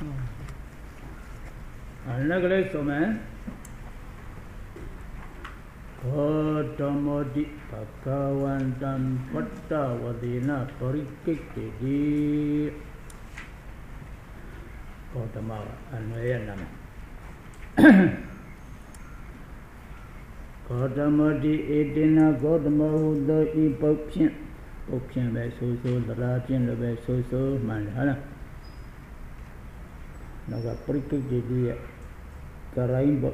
Anagale Soman Kotamodi Pakawantan Pata Vadina Parikiti Kotamawa Anwayanam Kotamodi Edina Kotamahu the Epopin Option by Soso, the Latin by Soso, Manhana Naga Parikiti Karaimbo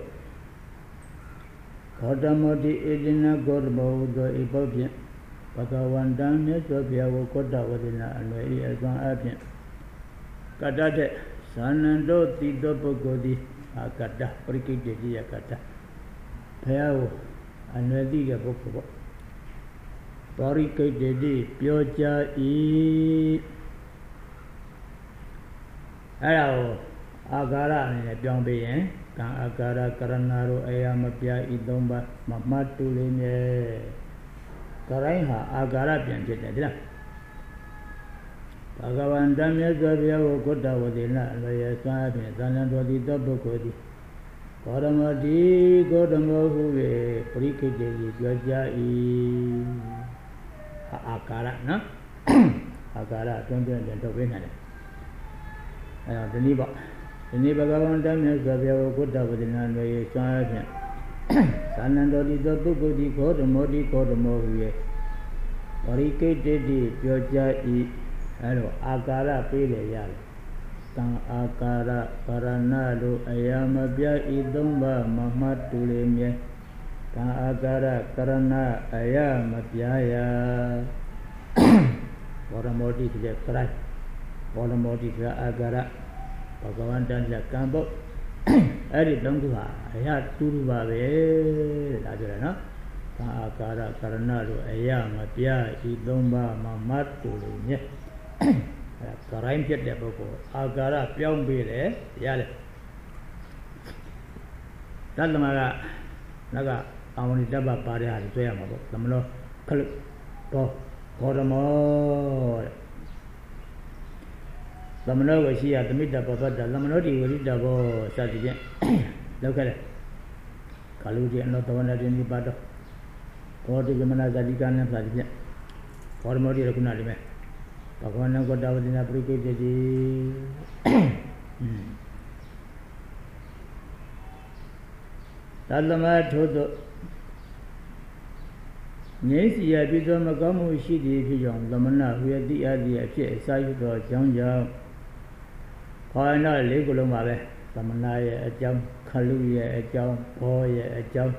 Kotamodi Edina Kotamahu the Epopin Pakawantan Nesopia Kota Vadina Anway as one appian Kadate Sanando Tito Pogodi Akata Parikiti Akata Pao Anadiga Boko Parikiti Piocha E Hello Agara in a Jombe Agara Karanaro Ayamapia Idomba Mamatuline Karaiha Agara Pianjeta Pagawan Damia Gavia Kota Vadina Laya Sabi Sanando Tito Kotamodi Kotamohu Parikiti Piocha E Akara, no? Akara, don't win it. The Niba Government is the Kota within Anway San Sanando the Bukudi Kotamodi Kotamohu Parikiti Piocha E Hello Akara Pile Yal Tang Akara Paranado Ayamabia Idomba Mamatuleme Tang Akara Karana Ayamabia Kotamodi to the cry Kotamodi to Agara Pagawantan the Cambo Eri Dongua Ayat Turuba Lagerana Tang Akara Karanado Ayamabia Idomba Mamatuleme Karaim Jet de Boko, Agara, Pyong Bile, Yale Talamara Naga, Amonitaba Paria, Toyamabo, Lamano, Kalpo, Kodamo Lamano was here at the mid of the Lamanoti, will eat about Saturday. Look at it. Kaluji and not the one that in the battle. What is the man as I began and Saturday? Kodamodi Kunadime. Pagwana Kota Vadina Parikiti Talama Toto Nancy Abito Magamu Shidi Pijon, Lamana, who had the idea, Sai to Jang Pana Legulomare, Lamanaya a jump, Kaluya a jump, Boya a jump,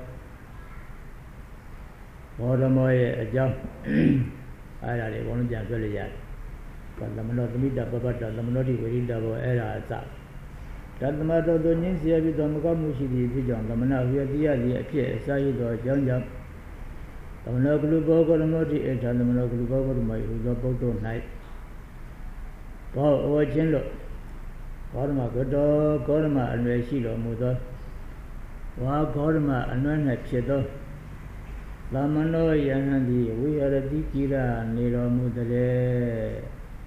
Odamoya a jump. I want to jump very yet. But the monotony double, but the monotony will double era. That the matter of the Ninsia with the Mukamushi, Pijon, the Mana, who had the idea, appear, Sai or Jang Jump. The Monoglu Bogo, the Moti, and the Monoglu Bogo, my Uzopoto night. Paul or Chenlo. Korma, Godo, Korma, and Reshilo, Mudo. Wa Korma, and one had Chedo. Lamano Yanandi, we are a Dikira, Niro Mudale.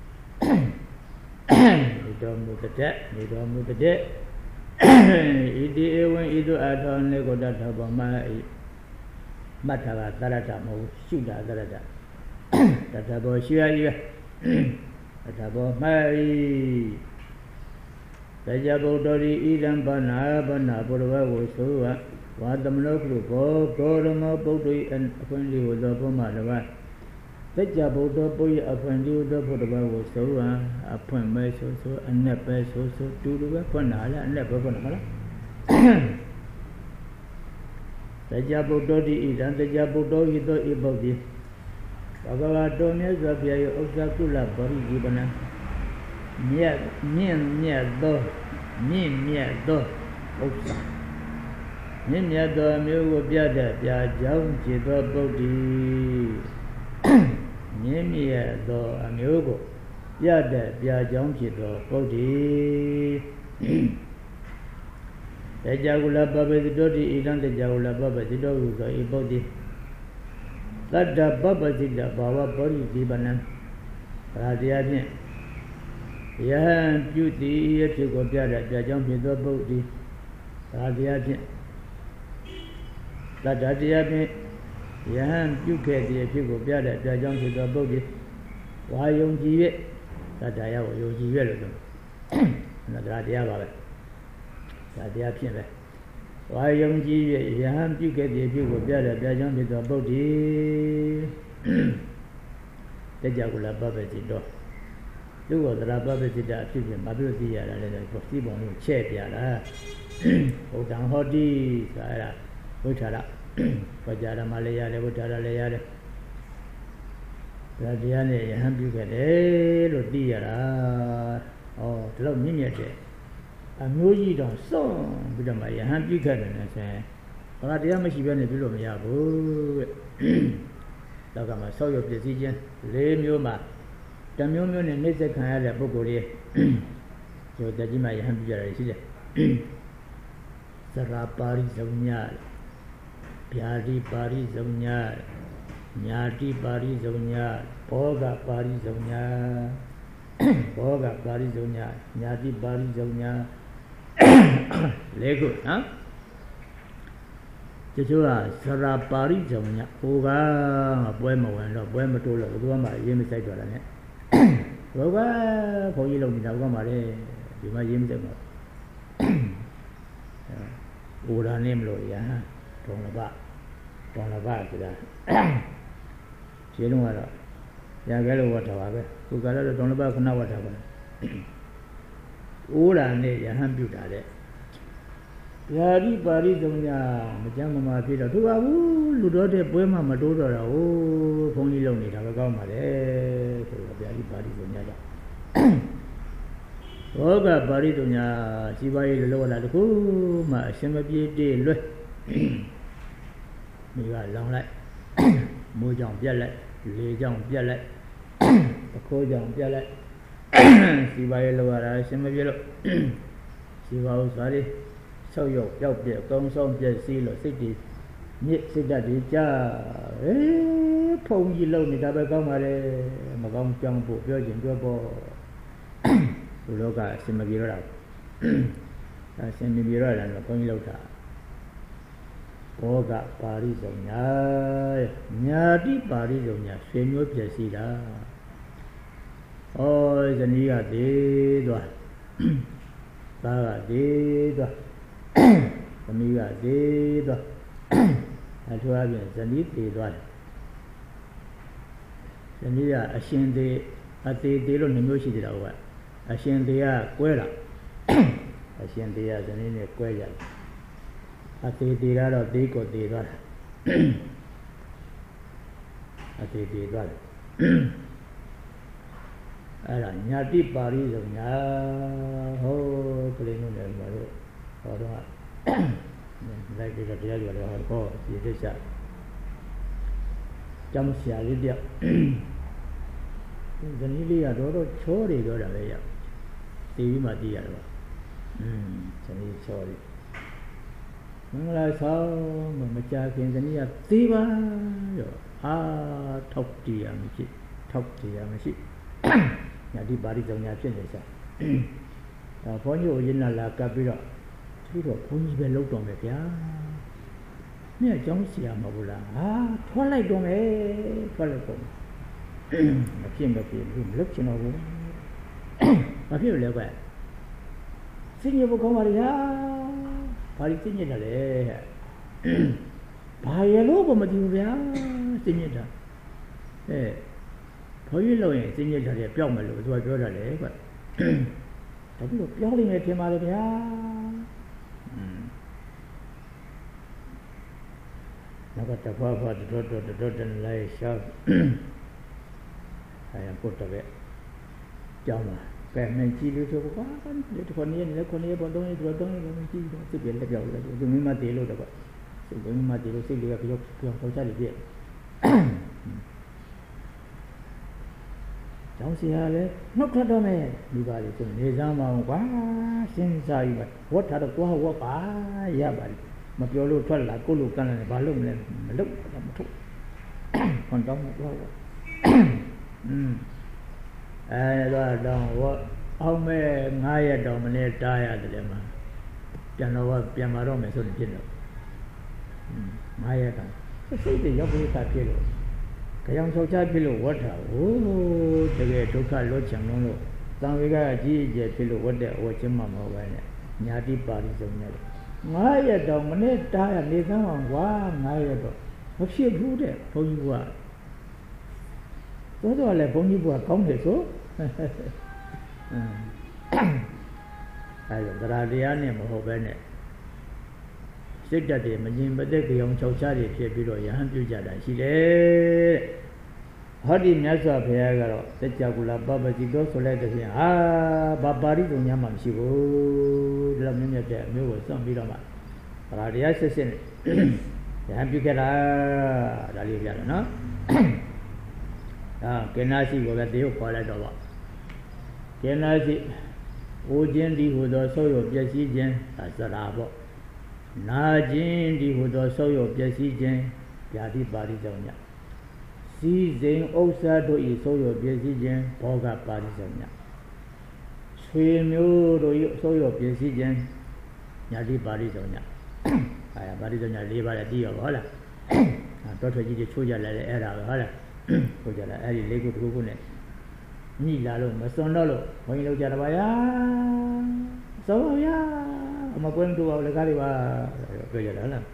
Nidom with the debt, Nidom with the debt. Idi when Idu Adon Nego Data Bama Matava Taratamo, Suda Darada. Tatabo Shia, Tatabo Mari. The Jabo Dori Idan Bana, Burva was so. What the Monoglu, Gorama, Bodi, and Appendi with the Pomada. The Jabodo boy Appendi with the Podaba was so, upon my so, and never so, to the Weaponala, and never Ponamala. The Jabododi is and the Jabodo is the Ibodi. Pagavadonia Zabia Osakula, Bori Gibana. Near do, Ninya do Miu Biada, Biajam, Jido Bodi Nimia do Amiugo, Biada, Biajam, Jido Bodi The Jagula Baba, the Dodi, Idan, the Jagula Baba, the Dogu, the Ibodi. That the Baba did the Baba Bodi Gibanan Radiadi Yahan beauty, a chick of Piada, jumping the boat, the Ladadia, Yahan beauty, a chick of Piada, jumping the boat, why you give it? That I have you give it. Another idea. That they are people. Why you give it? Yahan beauty, a chick of Piada, jumping the boat, the Jagula Babette door. Lu was the Babette children, Mabuti, and for Stephen, Chepiala. Oh, down Hodi, Sara, Utara, Pajara Malaya, Utara Layada. Radiane, Hambuke, Ludia, oh, love me a day. A music on song, with my Hambuke, and I say, Radiama, she went below me. Look at my soil of decision, lay Muma. The Mumun and Nizak had a book, so that you might have to Sarah Paris of Nyal, Piadi Paris of Nyal, Nyati Paris of Nyal, Poga Paris of Nyal, Poga Paris of Nyal, Nyati Paris of Nyal, Lego, huh? Sarah Paris of Nyal, Poga, Buemo and Buemo to Loma, Yemi Sagan. Roga, for you look in Agomare, you might use them. Ura name lawyer, Tonaba to that. She don't want to. Yagalo whatever, who got a Tonaba now whatever. Ura name, Yahambuta. Yadi Paris of Majama Peter, who are Ludote Poema Madura, oh, Pony Lonely, Agomare, Yadi Paris of Yada. Oga Baridunya, Sibai Lola, who my Semabi de you got long like Mojang Bialet, Lejang Bialet, Kojang Bialet, Sibai Lola, Semabilo, Siva sorry, so you help the Gong Song Seal City, Nip Sidadi Ja, Pony Lonely, Dabagomare, Magong Jumbo, Virgin Jobo. Loga Semabira, Semabira and Pongilota. Oga Paris of Nyadi Paris of Nya, Senor Jesida. Oh, the Nia de Baga de Amiga de Atuabian, the Nip de the Nia Ascende at the Delon University. Ascendia Quella Ascendia the name of Quella at the Dirado Dico de Dora at the Dora Nyati Paris of Nya ho Clean or like the Dial or call the Jamsia Lydia the Nilia Dodo Chori Doda. TV Madia. Sorry. I saw Mamachak in the near Tiva. Ah, talk to Yamichi. Talk to Yamichi. Yadi body on your chin. Upon you in La Capira. Tito Punch below on the Pia. Near Johnsia Mabula. Ah, twilight on a twilight on. I came up here, looking over. I feel like that. Sing your Maria, Paritin, by a lobo Maduria, sing it. Eh, Poilo, sing it at a Piomalo, to a brother, but have you yelling at him out of here? Now got the papa, the daughter, and lay sharp. I am put away. Jama. Kèm chi lưu cho quá để con yên bọn tôi chi sự biến là kiểu dùng ma tí luôn được vậy sử dụng ma tí luôn xử lý cái việc không tra được việc cháu xì ha đấy nó thật đó mẹ đi vào thì để ra mà quá xin sai vậy quá thật quá quá ya vậy mà biểu luôn thoát lại cô lục căn này ba lúc này mà lúc một chút còn trong một quá đó đâu အောင်မဲ့9ရက်တော့မနေ့တားရတယ်မှာပြန်တော့ပြန်มาတော့မယ်ဆိုရင်ဖြစ်တော့9ရက်တော့စိတ်တွေရောက်ပြီးသားဖြစ်လို့ကြောင်ဆောက်ချဖြစ်လို့ဝတ်တာဟိုးတကယ်ဒုက္ခလွတ်ချင်လို့တန်ဝေကအကြီးအကျယ်ဖြစ်လို့ဝတ်တဲ့ဝတ်ချင်းမှမဟုတ်ပဲနဲ့ညာတိပါဠိစုံနဲ့9ရက်တော့မနေ့တားရနေသမ်းအောင်ကွာ9ရက်တော့မဖြစ်ဘူးတဲ့ဘုန်းကြီးကတော့လည်းဘုန်းကြီးကကောင်းတယ်ဆိုအဲဒါတရားနဲ့မဟုတ်ပဲနဲ့စိတ်ဓာတ်တွေမငြင်မသက်ကြောင်၆ချားတွေဖြစ်ပြီးတော့ယဟန်ပြုကြတာရှိတယ်ဟောဒီမြတ်စွာဘုရားကတော့စัจ java ကုလပပစီတော်ဆိုလိုက်တဲ့ဖြင့်ဘာပါဠိတော်ညမှမရှိဘူးဒီလိုမြတ်တဲ့အမျိုးကိုစွန့်ပြီးတော့မှတရားစစ်စစ်နဲ့ယဟန်ပြုခဲ့တာဒါလေးပြရတယ်နော်ကေနာစီကိုပဲတရုပ်ခေါ်လိုက်တော့ပေါ့ကေနာစီအိုခြင်းဒီဟူသောဆုပ်ရပျက်စီးခြင်းသရာပေါ့နာခြင်းဒီဟူသောဆုပ်ရပျက်စီးခြင်းဗျာတိပါဠိကြောင့်ညစီစဉ်ဥစ္စာတို့ဤဆုပ်ရပျက်စီးခြင်းဘောဂပါဠိကြောင့်ညဆွေမျိုးတို့ဤဆုပ်ရပျက်စီးခြင်းညာတိပါဠိကြောင့်ညပါဠိကြောင့်ည၄ပါးလည်းတည်ရောဟုတ်လားတော်ထွက်ကြီးတွေချိုးကြလဲအဲ့ဒါပဲဟုတ်လားဆိုကြလားအဲ့ဒီ၄ခုတစ်ခုနဲ့ညှိလာလို့မစွန်တော့လို့ဘုန်းကြီးလောက်ကြတာပါဗျာစောပါဗျာအမကွင်းတို့ပါလေကားတွေပါပြောကြတယ်ဟုတ်လား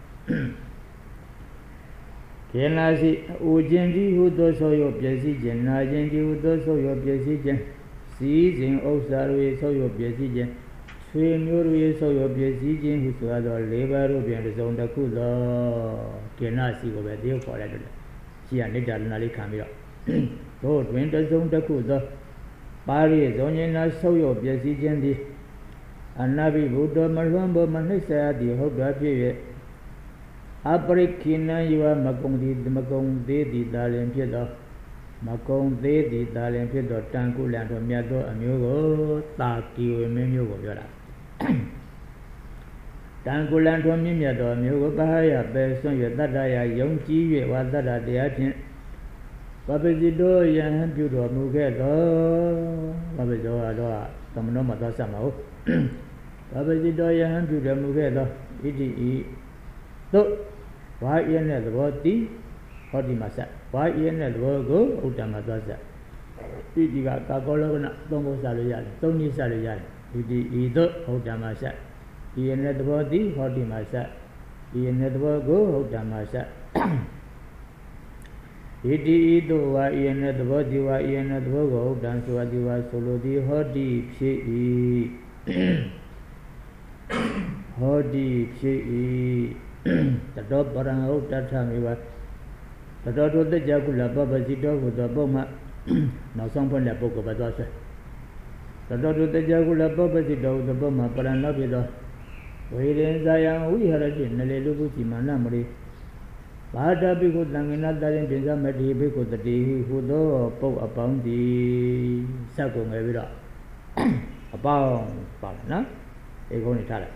ကေနာစီအိုခြင်းဒီဟုသောဆောရပျက်စီးခြင်းနာခြင်းဒီဟုသောဆောရပျက်စီးခြင်းစီစဉ်ဥစ္စာတွေဆောရပျက်စီးခြင်းဆွေမျိုးတွေဆောရပျက်စီးခြင်းဟုဆိုသော၄ပါးတို့ပြန်တစ်စုံတစ်ခုသောကေနာစီကိုပဲတရုပ်ခေါ်လိုက်တယ်ရှိရနိဒ္ဒလနာလေးခံပြီးတော့တို့တွင်တစုံတစ်ခုသောပါရိဇောဉ္ဇနာဆုပ်ရပျက်စီးခြင်းသည်အနာဘိဗုဒ္ဓမလွန်ဘောမနှိစ္စယသည်ဟုတ်တော်ဖြစ်၍အပရိခိဏယောမကုံသည်မကုံသေးသည်သာလင်ဖြစ်သောမကုံသေးသည်သာလင်ဖြစ်သောတန်ကုလန်တော်မြတ်သောအမျိုးကိုတာကီဝေမင်းမျိုးကိုပြောတာတန်ကုလန်တော်မြတ်သောအမျိုးကိုပဟယပဲဆွံ့၍တတ္တယယုံကြည်၍ဝါတ္တတရားဖြင့်ပပစီတော်ယဟန်ပြုတော်မူခဲ့သောပပစီတော်ကတော့သမဏောမှာသွားဆက်မှာဟုတ်ပပစီတော်ယဟန်ပြုတော်မူခဲ့သောဣတိဤသို့ဝါယနဲ့သဘောတိဟောဒီမှာဆက်ဝါယနဲ့သဘောကိုဥဒ္ဓမှာသွားဆက်ဣတိကကာကောလောကနသုံးဖို့ဆက်လို့ရတယ်သုံးနည်းဆက်လို့ရတယ်ဣတိဤသို့ဥဒ္ဓမှာဆက်ဒီယနဲ့သဘောတိဟောဒီမှာဆက်ဒီယနဲ့သဘောကိုဥဒ္ဓမှာဆက်ဣတိဤသို့ဝါယနဲ့သဘောတိဝါယနဲ့သဘောကိုဥဒ္ဓံဆိုသည်ဝါဆိုလိုသည်ဟောဒီဖြစ်၏ဟောဒီဖြစ်၏တတောပရံဥဒ္ဒထမေဝတတောတို့တကြကုလပပစီတောကိုသောပုံမှနောက်ဆုံးဖွင့်တဲ့ပုဂ္ဂိုလ်ပဲသွားဆွဲတတောတို့တကြကုလပပစီတောကိုသောပုံမှပရံနောက်ဖြစ်သောဝေရင်ဇာယံဝိဟရတိနလေလူပုစီမန္နမရိဘာဒပိကုတံငနာတရင်ပိစမတိဘိကုတတိဟူသောပုဂ္ဂအပေါင်းသည်စက်ကုန်ငယ်ပြီးတော့အပေါင်းပါလားနော်အေကုန်းနေထားလိုက်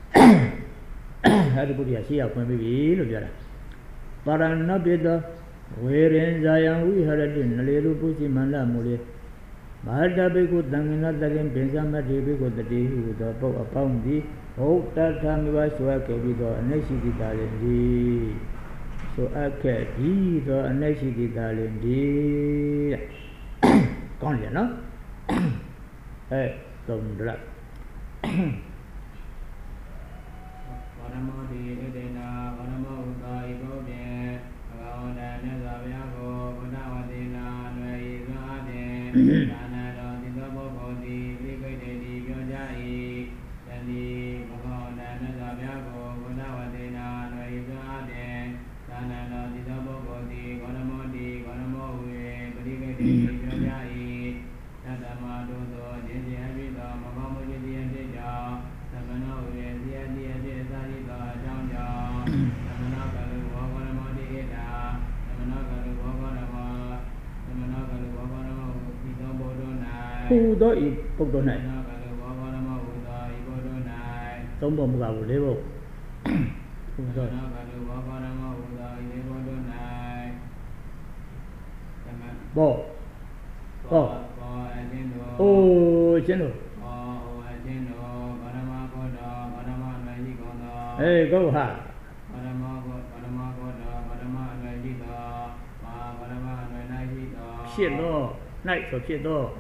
အဲ့ဒီပုဒ်ရရှိရဖွင့်ပြီးပြီလို့ပြောတာပါရဏပိတောဝေရင်ဇာယံဝိဟရတိနလေလူပုစီမန္နမရိဘာဒပိကုတံငနာတရင်ပိစမတိဘိကုတတိဟူသောပုဂ္ဂအပေါင်းသည်ဟုတ်တထမိဝဆွဲခဲ့ပြီးတော့အနရှိတိတာလည်းဒီဆိုအပ်ခဲ့ပြီးတော့အနရှိတိတာလည်းဒီတဲ့ကောင်းတယ်နော်သုံးရဝရမောတိဣတေနာဝရမောဥသာဤဘုဖြင့်ဘဂဝန္တမြတ်စွာဘုရားကိုဘုဒ္ဓဝတိနာနွယ်ဤစွာဖြင့်ဒါနတော်သီသောပုဂ္ဂိုလ်သည်ပြိခိတ်တေသည်ပြောကြ၏တတိဘဂဝန္တမြတ်စွာဘုရားကိုဘုဒ္ဓဝတိနာနွယ်ဤစွာဖြင့်ဒါနတော်သီသောပုဂ္ဂိုလ်သည်ဝရမောတိဝရမောဟူ၍ပြိခိတ်တေသည်ပြောကြ၏သတ္တမတို့သောခြင်းခြင်းအဖြစ်သောမကောင်းမှုခြင်းခြင်းဖြစ်ကြောင်းသမဏောဟူ၍ဇယတိအဖြစ်သာရိသောအကြောင်းကြောင့်သမဏောကလူဘောဂရမောတိဣတာသမဏောကလူဘောဂရမောသမဏောကလူဘောဂရမောဟူသောဘုဒ္ဓ၌ဟူသောဤပုဂ္ဂိုလ်၌သမဏောကလူဘောဂရမောဟူသောဤဘုဒ္ဓ၌သုံးပုံမကဘူးလေးပုံဟူသောသမဏောကလူဘောဂရမောဟူသောဤဘုဒ္ဓ၌ဘောဘောအခြင်းသောအိုး Chino. Hey, go ha. Shit, no. Night for shit, no.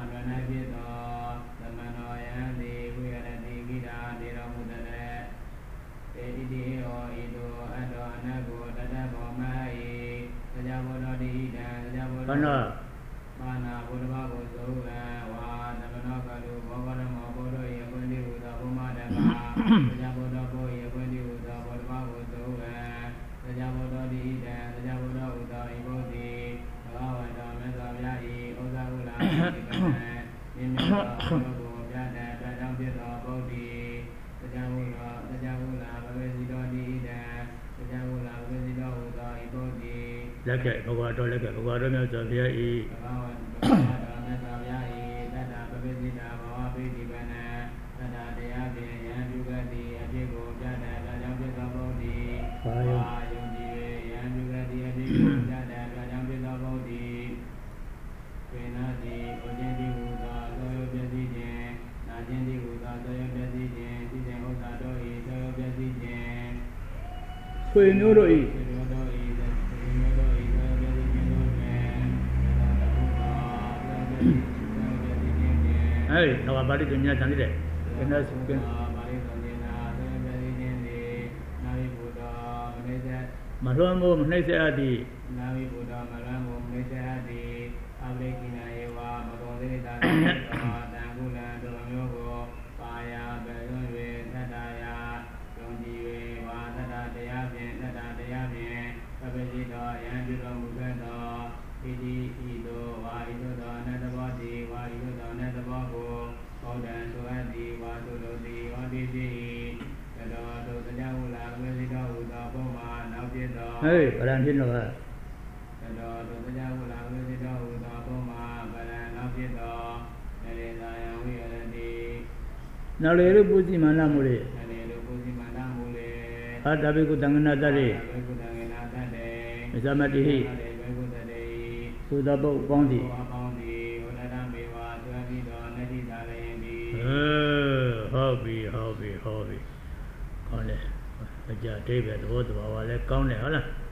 Leke, Bogado, Leke, Bogado, Melzavia, Hey, no, about it in your Sunday. Malamo, Malaysia, Navi Buddha, Malamo, Malaysia, Abrekina, Eva, Magolita, Dangula, Domogo, Paya, Belue, Nadaya, Longi, Wada, Deavian, Nada, Deavian, Abedito, Yandu, Mugado, Idi, Ido, Waido, Nadabodi, Waido, Nadabago, Odan, Suadi, Wadu, Odidi, Hey, Valentino. Now, little Buzi Manamule. Hadabiku Danganadari. Zamati. Sudabo Bondi. Hobby. On it. David, what about let count it?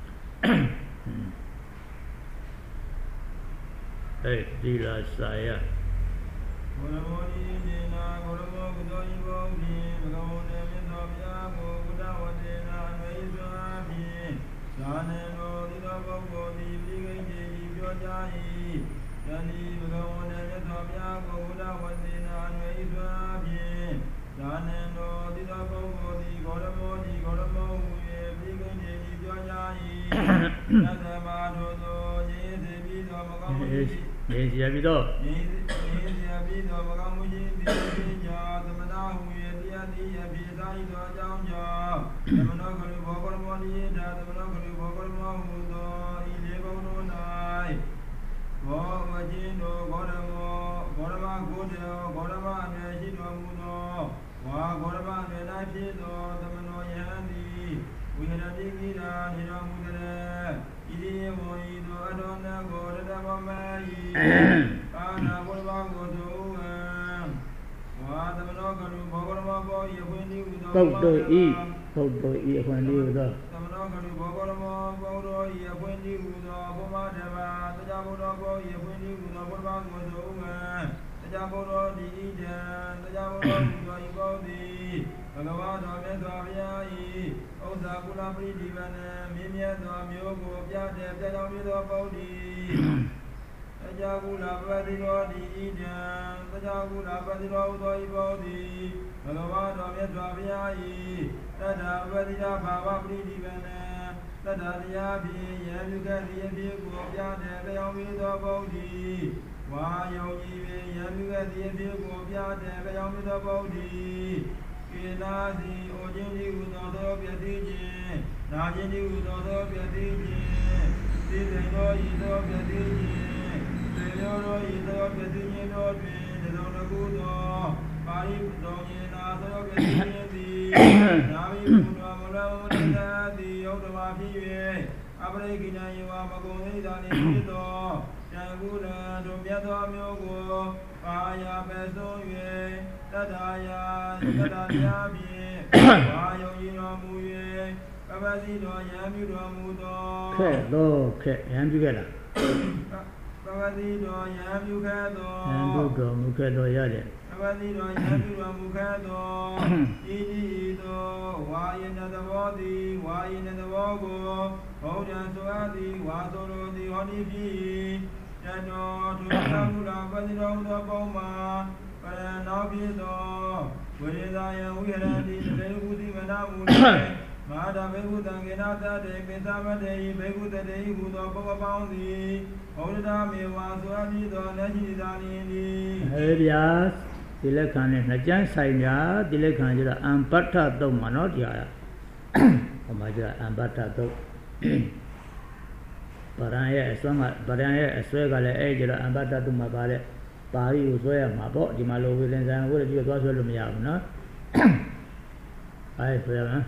Hey, Dila Saya. Yes, you have it all. Photo E when you go. Jangula to Yatomiogo, Paya Besoye, Tadaya, Tadayabi, Payo Yinamuye, Babasito Yamudo Mudo, Kedo, Yambugada. Babasito Yamugado, Yambudo, Mukedo Yade. Babasito Yamudo Mukado, Idido, why in the body, why in the Vogo, Odan Suadi, Wasoro, the Honibi. Jano to Samula, Badino, the Boma, but an obvious door. Where I am, we had in the Beguti Manamu, Mada Begutan Genata, de Betama de Beguta de Budo Bounty, Oda me was Wadi, the Najidani. Areas, Dilekan, Najan Saya, Dilekan, Ampata do Manodia, Omaja, Ambata do. Baranya as long as Baranya as well as age and Ambata to Mabale, Pari was where my body, the Malo Williams, and what you got to me out, no? I feel,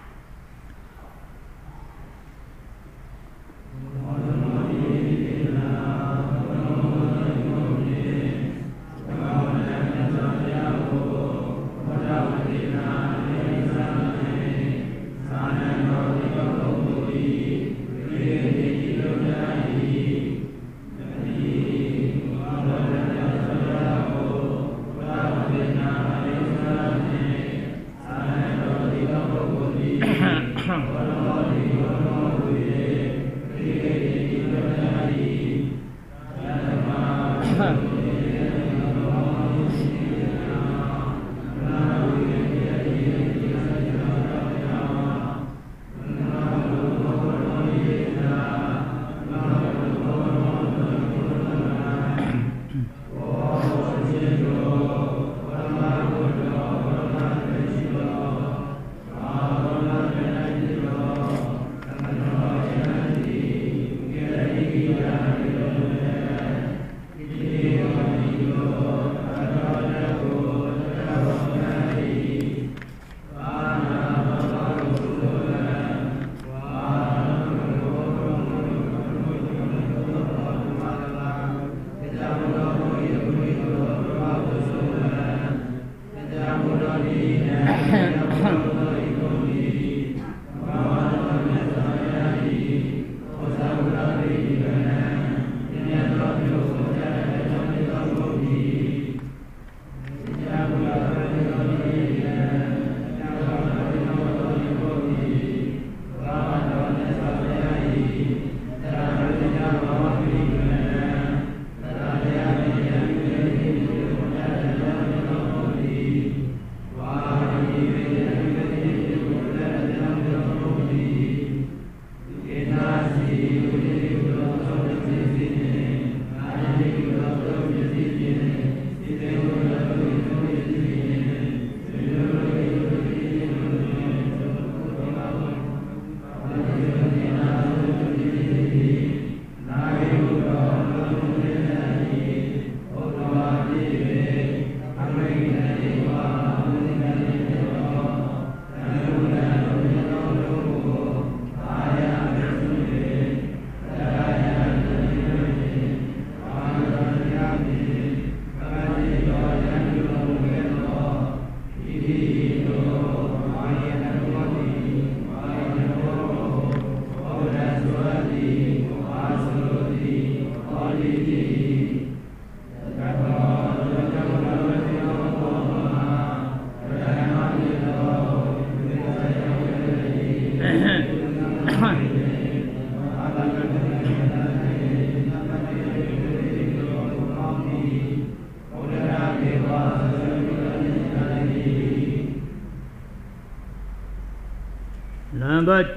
Number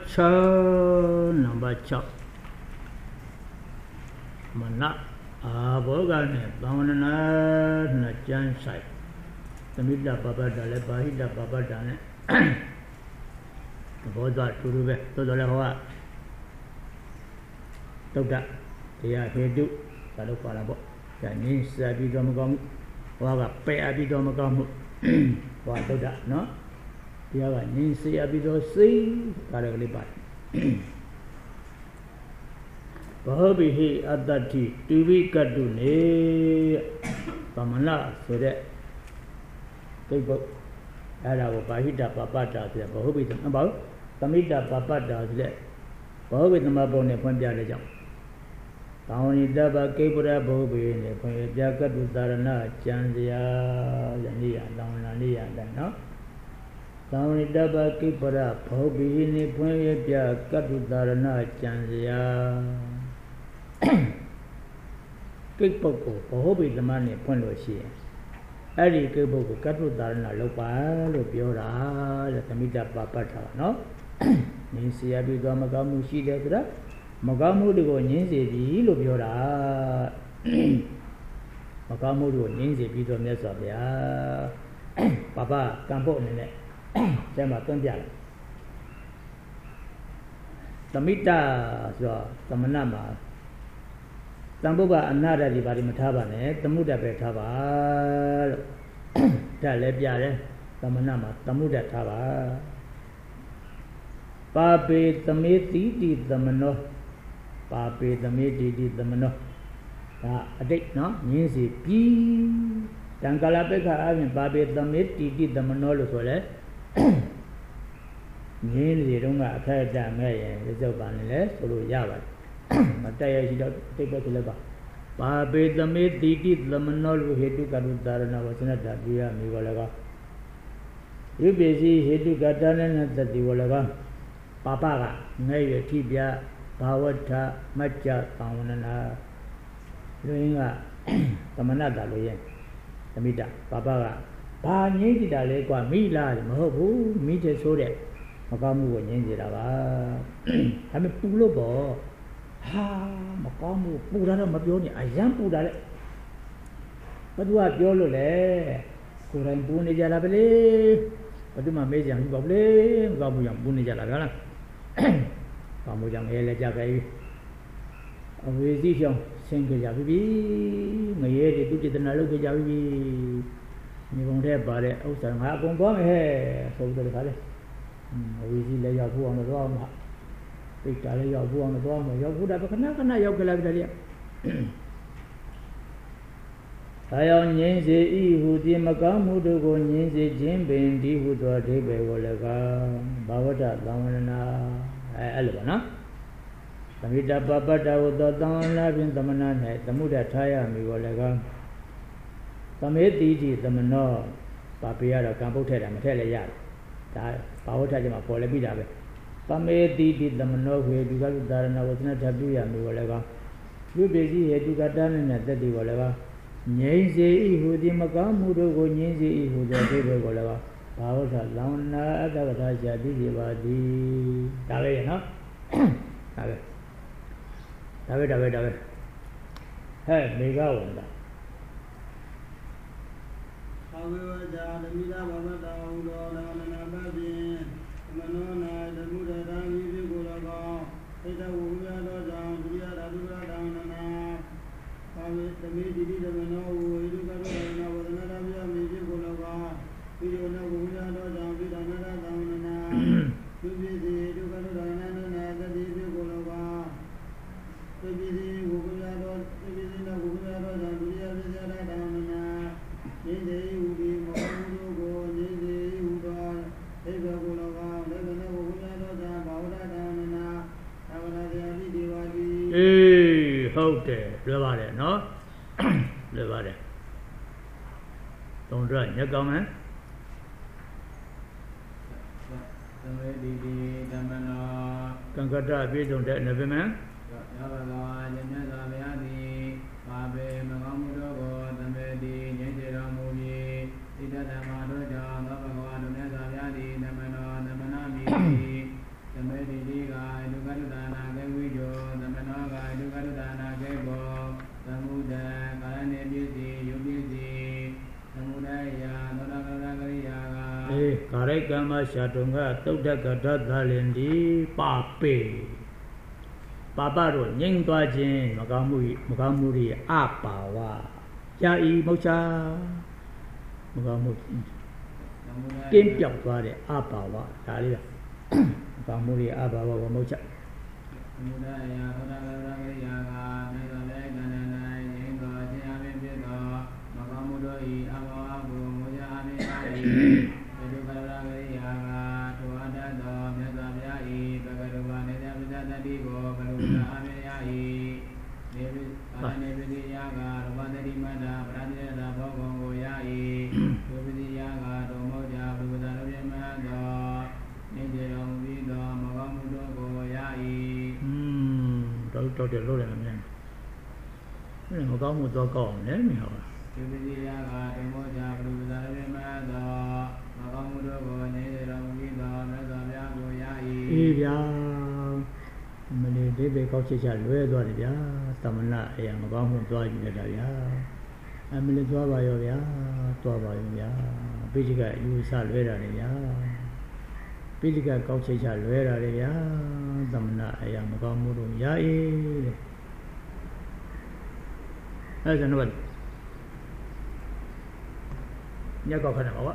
6 Mana Abogane Bamanana Najan Sai Tamida Baba Dale Bahida Baba Dane Boda Turube Todalawa Toda Tia Hedu Kalau Palabo Jadi Sabidomagam Waga Pe Abidomagam Watoda no Dia kan ni si abido si kalau kelipat. Bahabihi Adati Tuvi Kadune Pamana Sode Kaibo Ada Bahita Papata Bahabi about Tamita Papata Bahabi Namabone Pondia Jam Tawni Daba Kabura Bahabi Jakatu Tarana Chandia Yania Downania Dana Tawni Daba Kipara Bahabi Nipoya Jakatu Tarana Chandia Kipoko, Bahabi the money Pondoshi. Adi Kipoko Katu Tarana Lopa, Lopiora, the Tamita Papata, no? Ninsi Abiga Magamu Shida, Magamu to go Ninsi, Lopiora Magamu to Ninsi, Pito Nesabia Papa, Campo Nene, Sema Tondia Tamita, Tamanama. Tambuba another Libari Matabane, Tamuda Betava Talebia, Tamanama, Tamuda Tava Pape Tameti the Mano Pape Tameti the Mano a date no Ninsi P Tankalapeka having Pape Tameti the Manolo Sole Ninsi Runga Kajame, Rizobanele, Sulu Java. Mataya she don't take back to Leba. Pape the maid did the manol who hate to Kadutarana was in a Tadia Migolaga. You busy hate to Gatanan at the Divolaga. Papaga, Naya Tibia, Pawata, Macha, Paunana, Luinga, Tamanada Luyen, Tamita, Papaga, Pani Dalekwa, Mila, Mahobu, Mita Sode, Makamu, Yenjirava. I'm a pulobo. Ha, Makamu, Pura Mabioni, I am Pura. But what Yolo, Kuran Buni Jalabele, but do my major Gobble, Gabuyam Buni Jalagana, Pamujam Ele Jagai, a musician, Single Javi, Mayeri, do the Naluka Javi, you won't have body, outside my home, go ahead, so the Valley. We see the Yaku on the wrong. Italy of one of them, you would have a Yoga. I on Yenzi, who did Makamu to go Yenzi, Jim Bendi, who to a table, Wolaga, Bavata, Damana, Alabana. Tamita Babata with the down laughing the Manan, the Muda Taya, Migolaga. Tameti, the Mano, Papia, Campotera, Matelia, Pavota, Polabida. Pame did the Mano who had got Darana was not happy and Migolaga. You busy had to get done in at the Divolaga. Yenzi, who the Makamu to go Yenzi, who the table Golaga. Pavota, Lana, Dagataja, Dizibadi. Dave, no? Dave. Hey, Mega Wanda. However, the Mila Babata, Udo, Manona, the Buddha, Dami, Golaga, Eta Wuya, down, Buya, Dura, down, and the Midi, the Mano, Educana, was another Midi Golaga, Video Wuya, down, with another down, and to be the Educana, and the Divi Golaga, to be the Wuya, to be the Wuya, and Buya, down, and in the Udi, Mogo, in the Uda, Eva Golaga. Hey, hold there, Levade, no? Levade. Don't run, you come, man. Kankata, we don't get never, man. Karekama Shatunga, Tokata Dalendi, Pape Paparo, Yingwajin, Magamuri, Apawa, Yai Mocha Magamuri, Kimpiak, Apawa, Talia, Magamuri, Apawa, Mocha Mudaya Kodagarayaga, Nagavegana, Yengo, Tiamin, Makamudoi, Ababu, Mujami, Edukaragayaga, Tuadado, Mezaviai, Bagaruan, Digo, Baruda, Amiai, Nevidiaga, Rabadari Mada, Pradeda, Bogo, Yai, Rubidiaga, Domoja, Rubidarimada, Nidiram Vido, Magamudo, Yai. တော့တယ်လို့လည်းမမြင်ဘူး။မကောင်းမှုတော့ကောင်းတယ်မြင်ဟုတ်လား။ဒီပတိယကဓမ္မကြပရိပဇာရမသောမကောင်းမှုတို့ကိုနေတော်မူပြီးသောမြတ်စွာဘုရားကိုရ၏။အေးဗျာမလေးဒီဘေကောက်ချက်ချလွဲသွားတယ်ဗျာသမဏအရာမကောင်းမှုသွားယူနေတာဗျာအမလေးသွားပါရောဗျာသွားပါရောဗျာပိဋကယူဆလွဲတာလေဗျာပိဋကကောက်ချက်ချလွဲတာလေဗျာသမဏအရာမကောင်းမှုတို့ရ၏တဲ့အဲ့ဒါတော့ညကောက်ခဏပါကွာ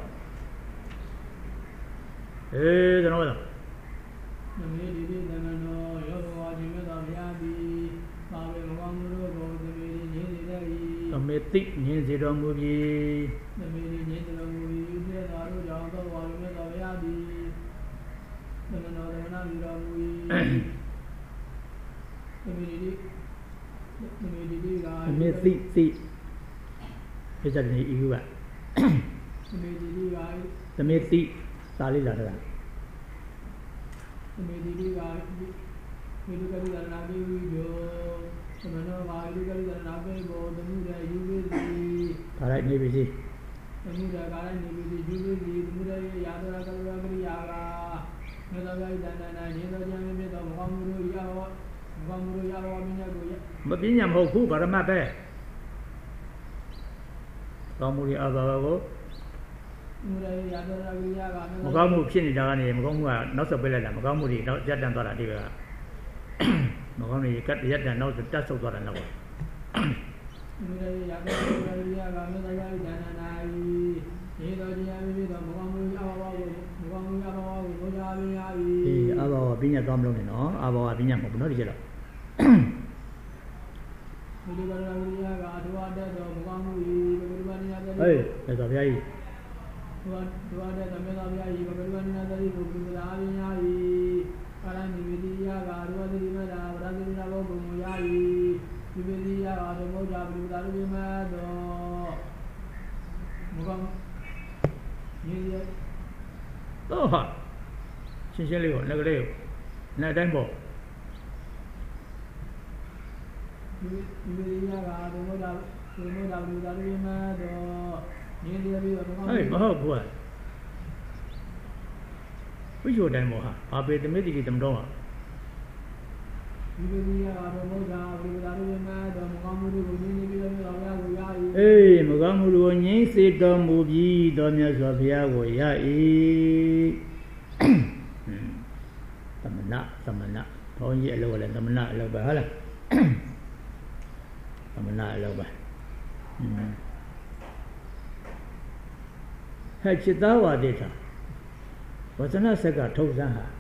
ကျွန်တော်ကသမီးဒီဒီသမနောယောဂဝါဒီမေတ္တာဗျာတိပါဝေမကောင်းမှုတို့ကိုသမီးညင်းစေတတ်၏သမီးသိညင်းစေတော်မူပြီသမီးညင်းစေတော်မူ၏ဥစ္စာတို့ကြောင့်သောဝါဒီမေတ္တာဗျာတိသမနောသမနာပြုတော်မူ၏သမီးဒီကသမီးသိပြစ္ဆာနေဤကသမီးဒီကသမီးသိစာလေးလာတာသမီးဒီကမိလူကလေးလာနာပြီးရောသမနောဘာလူကလေးလာနာပြီးဘောသမုဒ္ဒရာယူပြီးဒါလိုက်နေပြီစီသမုဒ္ဒရာကလည်းနေပြီယူပြီးသမုဒ္ဒရာရာသရာကလေးကလေးရာကမေတ္တာပြိတ္တနာနေတော်ကြံမြတ်တော်မကောင်းမှုတို့ရာဝမကောင်းမှုတို့ရာဝမင်းတို့မပြင်းညာမဟုတ်ဘူးဗရမတ်ပဲကောင်းမှုတွေအဘာကိုမကောင်းမှုဖြစ်နေတာကနေမကောင်းမှုကနောက်ဆက်ပေးလိုက်တာမကောင်းမှုတွေတော့ရက်တန်သွားတာဒီကမကောင်းတွေကတ်ရက်တန်နောက်တက်ဆုပ်သွားတာတော့အဘောပညာသွားမလို့နေနော်အဘောပညာမဟုတ်ဘူးနော်ဒီကျတော့ဒီကရဝိယကအထဝတ္တတော်မကောင်းမှုဤဘဂဝါနိယတဲ့ဟေးဒါဆိုဗျာကြီးဒုဝါတဲ့သမဏဗျာဤဘဂဝါနိယတဲ့ကိုပြုလာပညာဤကာရဏိဝိတိယကဒုဝါတိမတာဗရတိနာဘောဘုံယာဤဒီဝိတိယကဓမ္မောကြပြုလာရမတော်မကောင်းညီရတော့ဟာရှင်းရှင်းလေးကိုလက်ကလေးကိုနဲ့တိုင်းပေါ့ဒီဝိရိယကဓမ္မောတာပြုလာရမတော်ညီရပြီးတော့မကောင်းဟဲ့မဟုတ်ဘူးဝိဇ္ဇိုတိုင်းပေါ့ဟာဘာပေတမေတိတိတမတော်ဟာဒီဝိရိယကဓမ္မောတာပြုလာရမတော်မကောင်းမှုတွေကိုညီနေပြီးတော့မြတ်စွာဘုရားကိုရ၏အေးမကောင်းမှုတွေကိုငြိမ်းစေတော်မူပြီးတော်မြတ်စွာဘုရားကိုရ၏သမဏဘုန်းကြီးအလုပ်လည်းသမဏအလုပ်ပဲဟုတ်လားသမဏအလုပ်ပဲဟဲ့จิตသားဝါဒိတာဝဇနဆက်ကထုတ်စမ်းဟာ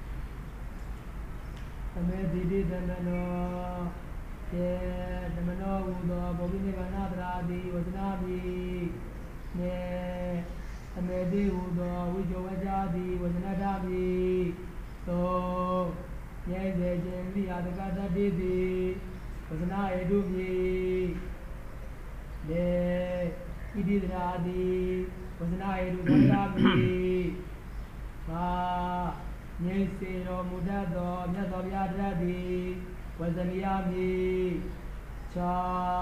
အမေဒီဒီတဏနောကျေတမနောဟူသောဘုရားနိဗ္ဗာန်တရာတိဝဇနာပိနေအမေဒီဟူသောဝိဇ္ဇဝကြတိဝဇနတာပိသောရဲစေခြင်းလိအတကတတိတိဝဇနာဧတုပိနေဣတိတရာတိဝဇနာဧတုဒန္တာပိသာငြိမ်းစေတော်မူတတ်သောမြတ်စွာဘုရားတရသည်ဝဇနိယမိချာ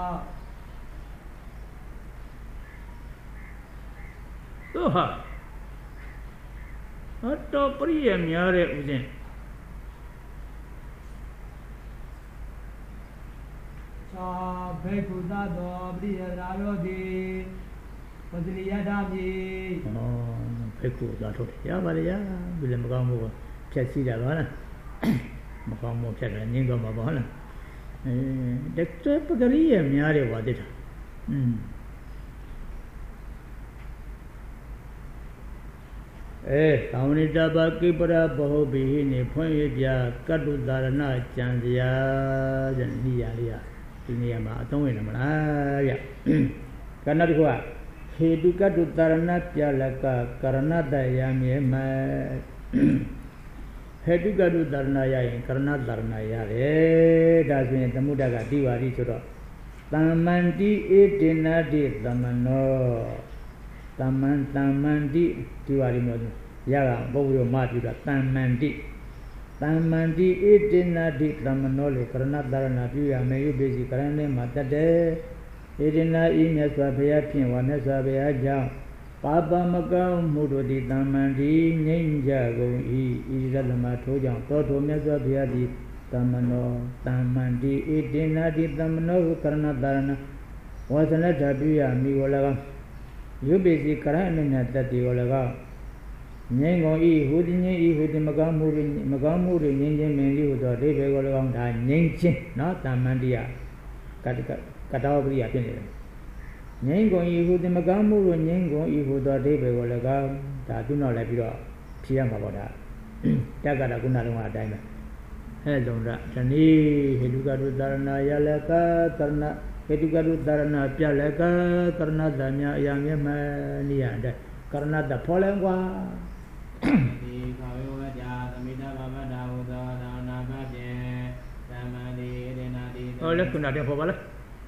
တို့ဟာအတော်ပရိယများတဲ့ဥစဉ်ချာဘေကုသသောပရိယရာရောတိဝဇနိယဓာမိဘေကုသာထုတ်ရပါလေရဘယ်လည်းမကောင်းဘူးဖြတ်စီးတာပါလားမကောင်းမှုဖြတ်တယ်ငင်းတော့မှာပါဟုတ်လားတက်ပဂရိယများတယ်ဝါတိတာသောင်းနိတပါကိပရဘဟုဘိဟိနေဖွင့်ရပြကတ္တုသာရဏကျန်စရာတဲ့နေရာလေးဒီနေရာမှာအသုံးဝင်တယ်မလားဗျကဏ္ဍတစ်ခုကဟေတုကတ္တုသာရဏပြလကကရဏတယမြဲမဟေတုကတ္တုသာရဏရရင်ကရဏသာရဏရတယ်ဒါဆိုရင်သမုဒ္ဒကတိဝါရီဆိုတော့သမ္မန္တိဧတေနတိသမနောသမ္မန္တိဒီဝါရီမျိုးရကဘုရားမပြုတာသမ္မန္တိဧတေနတိသမနောလို့ကရဏသာရဏပြုရမယ်ရုပ်ပစ္စည်းကရဏနဲ့မှာတတ်တယ်ဧတေနဤမြတ်စွာဘုရားဖြင့်ဝါမြတ်စွာဘုရားကြောင့်ပါပမကောင်းမှုတို့သည်သမ္မန္တိငြိမ့်ကြကုန်၏ဤရတ္တမထိုးကြောင့်သောထိုမြတ်စွာဘုရားသည်သမနောသမ္မန္တိဧတေနတိသမနောဟုကရဏသာရဏဝါသနတပြုရမည်ကို၎င်းရုပ်ပစ္စည်းကရဏနဲ့တတ်တယ်ကို၎င်းငြိမ့်ကုန်၏ဟူသည်ငြိမ့်၏ဟူသည်မကောင်းမှုတွေငြိမ့်ခြင်းမင်းလေးဟူသောအိဗေကို၎င်းဒါငြိမ့်ခြင်းနော်သမ္မန္တိယကတောပရိယဖြစ်နေတယ်ငြိမ့်ကုန်၏ဟူသည်မကောင်းမှုတို့ငြိမ့်ကုန်၏ဟူသောအိဗေကို၎င်းဒါသူနောက်လည်းပြီးတော့ဖြေရမှာပေါ့ဒါတက္ကတာကုဏလုံးကအတိုင်းပဲအဲလုံးတာဒီနေ့ဟေတုကတုသာရဏယလကကရဏဟေတုကတုသာရဏပြလကကရဏသမြအရာမျက်မှန်နေရတဲ့ကရဏတဖောလဲကွာဒီကာဝေဝကြသမိတဘာဝတာဟုသောသာနာဘဖြင့်သမ္မာတိဧတေနတိဟောလဲခုနတည်းဖောပါလား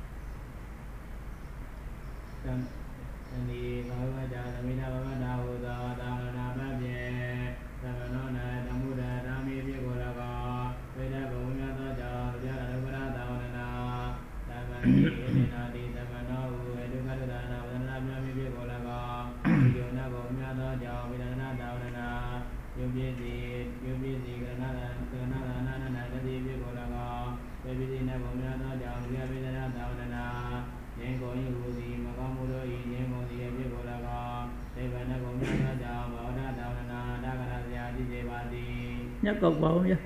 ဒီကာဝေဝကြသမိတဘာဝတာဟုသောသာနာဘဖြင့်သမနောနဓမ္မုဒဓမ္မေပြေကို၎င်းဝိဒဘုံမြတ်သောကြောင့်ဗျာဒုပရသာဝနာသမ္မာတိဧတေနတိသမနောဟုဧတုကတ္တဒါနဝဒနာမြတ်ပြေကို၎င်းဒီယုံနာဘုံမြတ်သောကြောင့်ဝိဒနာသာဝနာယုပစ္စည်းကရဏနာနာတတိပြေကို၎င်းဝိပစ္စည်းနဘုံမြတ်သောကြောင့်ဝိပစ္စနာသာဝနာငြိမ်းကုန်၏ဟူသည်မကောင်းမှုတို့၏ငြိမ်းကုန်သည်ပြေကို၎င်းသေဗနဘုံမြတ်သောကြောင့်ဘောဓသာဝနာဒါကရဆရာကြည်စေပါသည်ညက်ကောက်ပါဦးမြတ်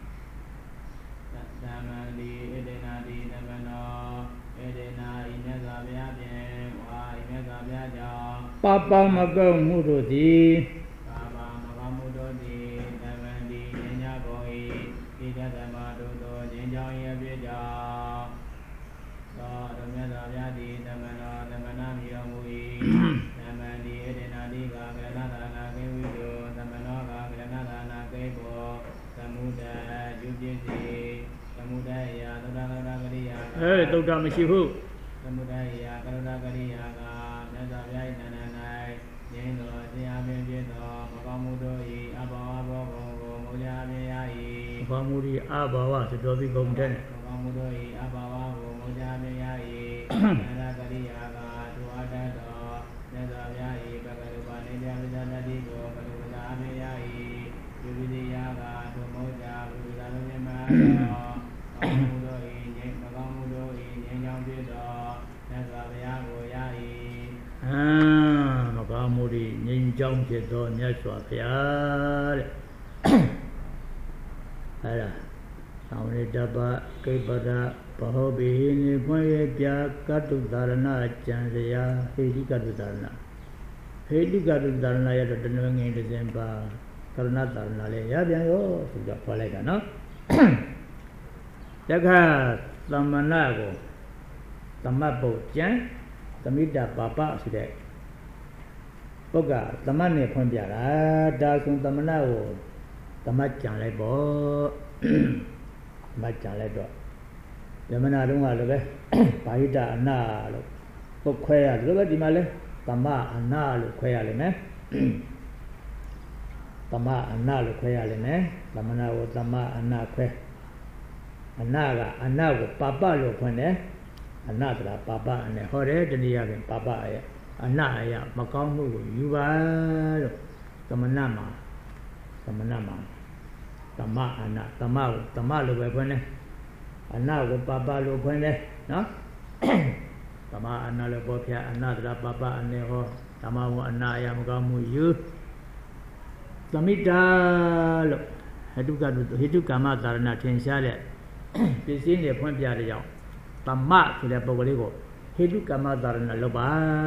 သမ္မာတိဧတေနတိသမနောဧတေနာဤမြတ်စွာဘုရားဖြင့်ဝါဤမြတ်စွာဘုရားကြောင့်ပါပမကောင်းမှုတို့သည်ပါပမကောင်းမှုတို့သည်သမန္တိဉာဏ်ကြကုန်၏ဤတတ္တမတို့သောဉာဏ်ကြောင့်၏အဖြစ်ကြောင့်သောအမြတ်စွာဘုရားသည်သမနောသမနာမြည်တော်မူ၏သမန္တိဧတေနတိကကရဏသာနာကေဝိတောသမနောကကရဏသာနာကေဘောသမုဒ္ဒယုပစ္စည်းသမုဒ္ဒယသုဒ္ဓကရကရိယာသုဒ္ဓမရှိဘူးသမုဒ္ဒယကရဏကရိယာကမြတ်စွာဘုရား၏တဏ္ဍာ၌ငြိမ်းသောတရားပင်ဖြစ်သောမကောင်းမှုတို့၏အဘောကိုမူလအမြင်ရ၏မကောင်းမှု၏အဘောဝဆိုတော်ပြီးကုန်တဲ့မကောင်းမှုတို့၏အဘောကိုမူလအမြင်ရ၏တဏ္ဍာကရိယာကဒုအတ္တသောမြတ်စွာဘုရား၏ပကရုပနိယဝိသတတိကိုပကရုပအမြင်ရ၏ယူဝိသေယကဒုမောကြဝိဝိသလုံးမြင်မှသောမကောင်းမှုတို့၏ငြိမ်းကြောင်းဖြစ်သောမြတ်စွာဘုရားကိုရ၏မကောင်းမှု၏ငြိမ်းကြောင်းဖြစ်သောမြတ်စွာဘုရားတဲ့အဲ့ဒါသံဝိတ္တပကိပဒဘဟောဘိဟိနိဖွင့်ရပြကတ္တုသာရဏကျန်စရာဟေတိကတ္တုသာရဏဟေတိကတ္တုသာရဏရတော့တနွေငင်တစ်စင်ပါကရဏသာရဏလေးရပြန်ရောဆိုတော့ခေါ်လိုက်တာနော်တက္ခသမ္မနာကိုသမတ်ပုတ်ကျန်သမိတပါပဆိုတဲ့ပုဂ္ဂသမတ်နဲ့ဖွင့်ပြတာဒါဆိုသမဏကိုသမတ်ကြံလိုက်ပေါ့သမတ်ကြံလိုက်တော့ယမနာတုန်းကလည်းပဲဘာဟိတအနာလို့ပုတ်ခွဲရတယ်လို့ပဲဒီမှာလဲသမအနာလို့ခွဲရလိမ့်မယ်သမအနာလို့ခွဲရလိမ့်မယ်သမဏကိုသမအနာခွဲအနာကအနာကိုပါပလို့ဖွင့်တယ်အနာတရာပါပနဲ့ဟောတယ်တနည်းအားဖြင့်ပါပရဲ့အနာအယမကောင်းမှုကိုယူပါလို့သမဏမှာသမအနာသမကိုသမလို့ပဲဖွင့်တယ်အနာကိုပါပလို့ဖွင့်တယ်နော်သမအနာလို့ပေါ်ပြအနာတရာပါပအနေဟောသမဝအနာအယမကောင်းမှုယူသမိတာလို့ဟေတုကာမသာရဏထင်ရှားတဲ့ပစ္စည်းတွေဖွင့်ပြတဲ့ကြောင့်သမဆိုတဲ့ပုဂ္ဂိုလ်လေးကိုဟေတုကာမသာရဏလောက်ပါ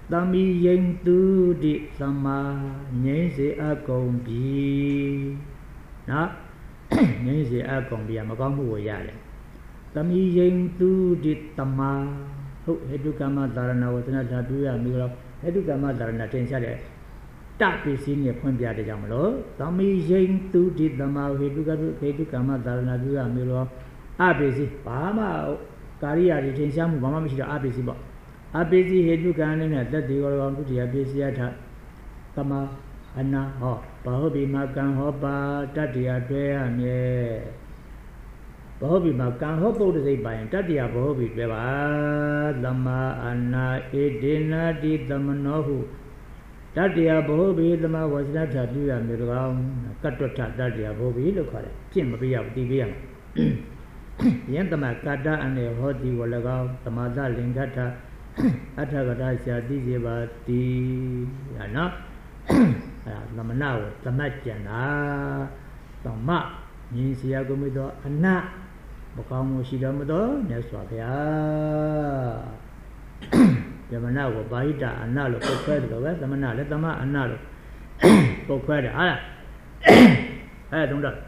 Tami yin tu di sama nhảy sẽ a công bi đó nhảy sẽ a công bi mà con mua ra đấy Tami yin tu di tama hữu hệ tu kama dharana vatana dhatu ya mi lo hệ tu kama dharana trên xa đấy ta bị xin nhập phân biệt để chẳng lo Tami yin tu di tama hệ tu kama dharana dhatu ya mi lo a bị gì bà mà Kariya di trên xa mu bà mà mới được a bị gì bỏ Abesi hetu kane na tati orang tu dia abesi ada tama ana ho bahobi makan ho ba tati adwe ame bahobi makan ho pau de sai bayan tati ya bahobi dwe ba tama ana edena di tamano hu tati ya bahobi tama wasina thatu ya me long katwatha tati ya bahobi lo khare phit ma piya ti piya yan tama kata ane ho ti wa lagaw tama da lingata Athagata Shati Jivati Yana Lamana Tamachana Tama Ninsia Gumido Anna Bakamu Shidamudo Neswapya Yamana Bahita Anna Pokred Tamana Letama Anna Pokred Ala Hey don't do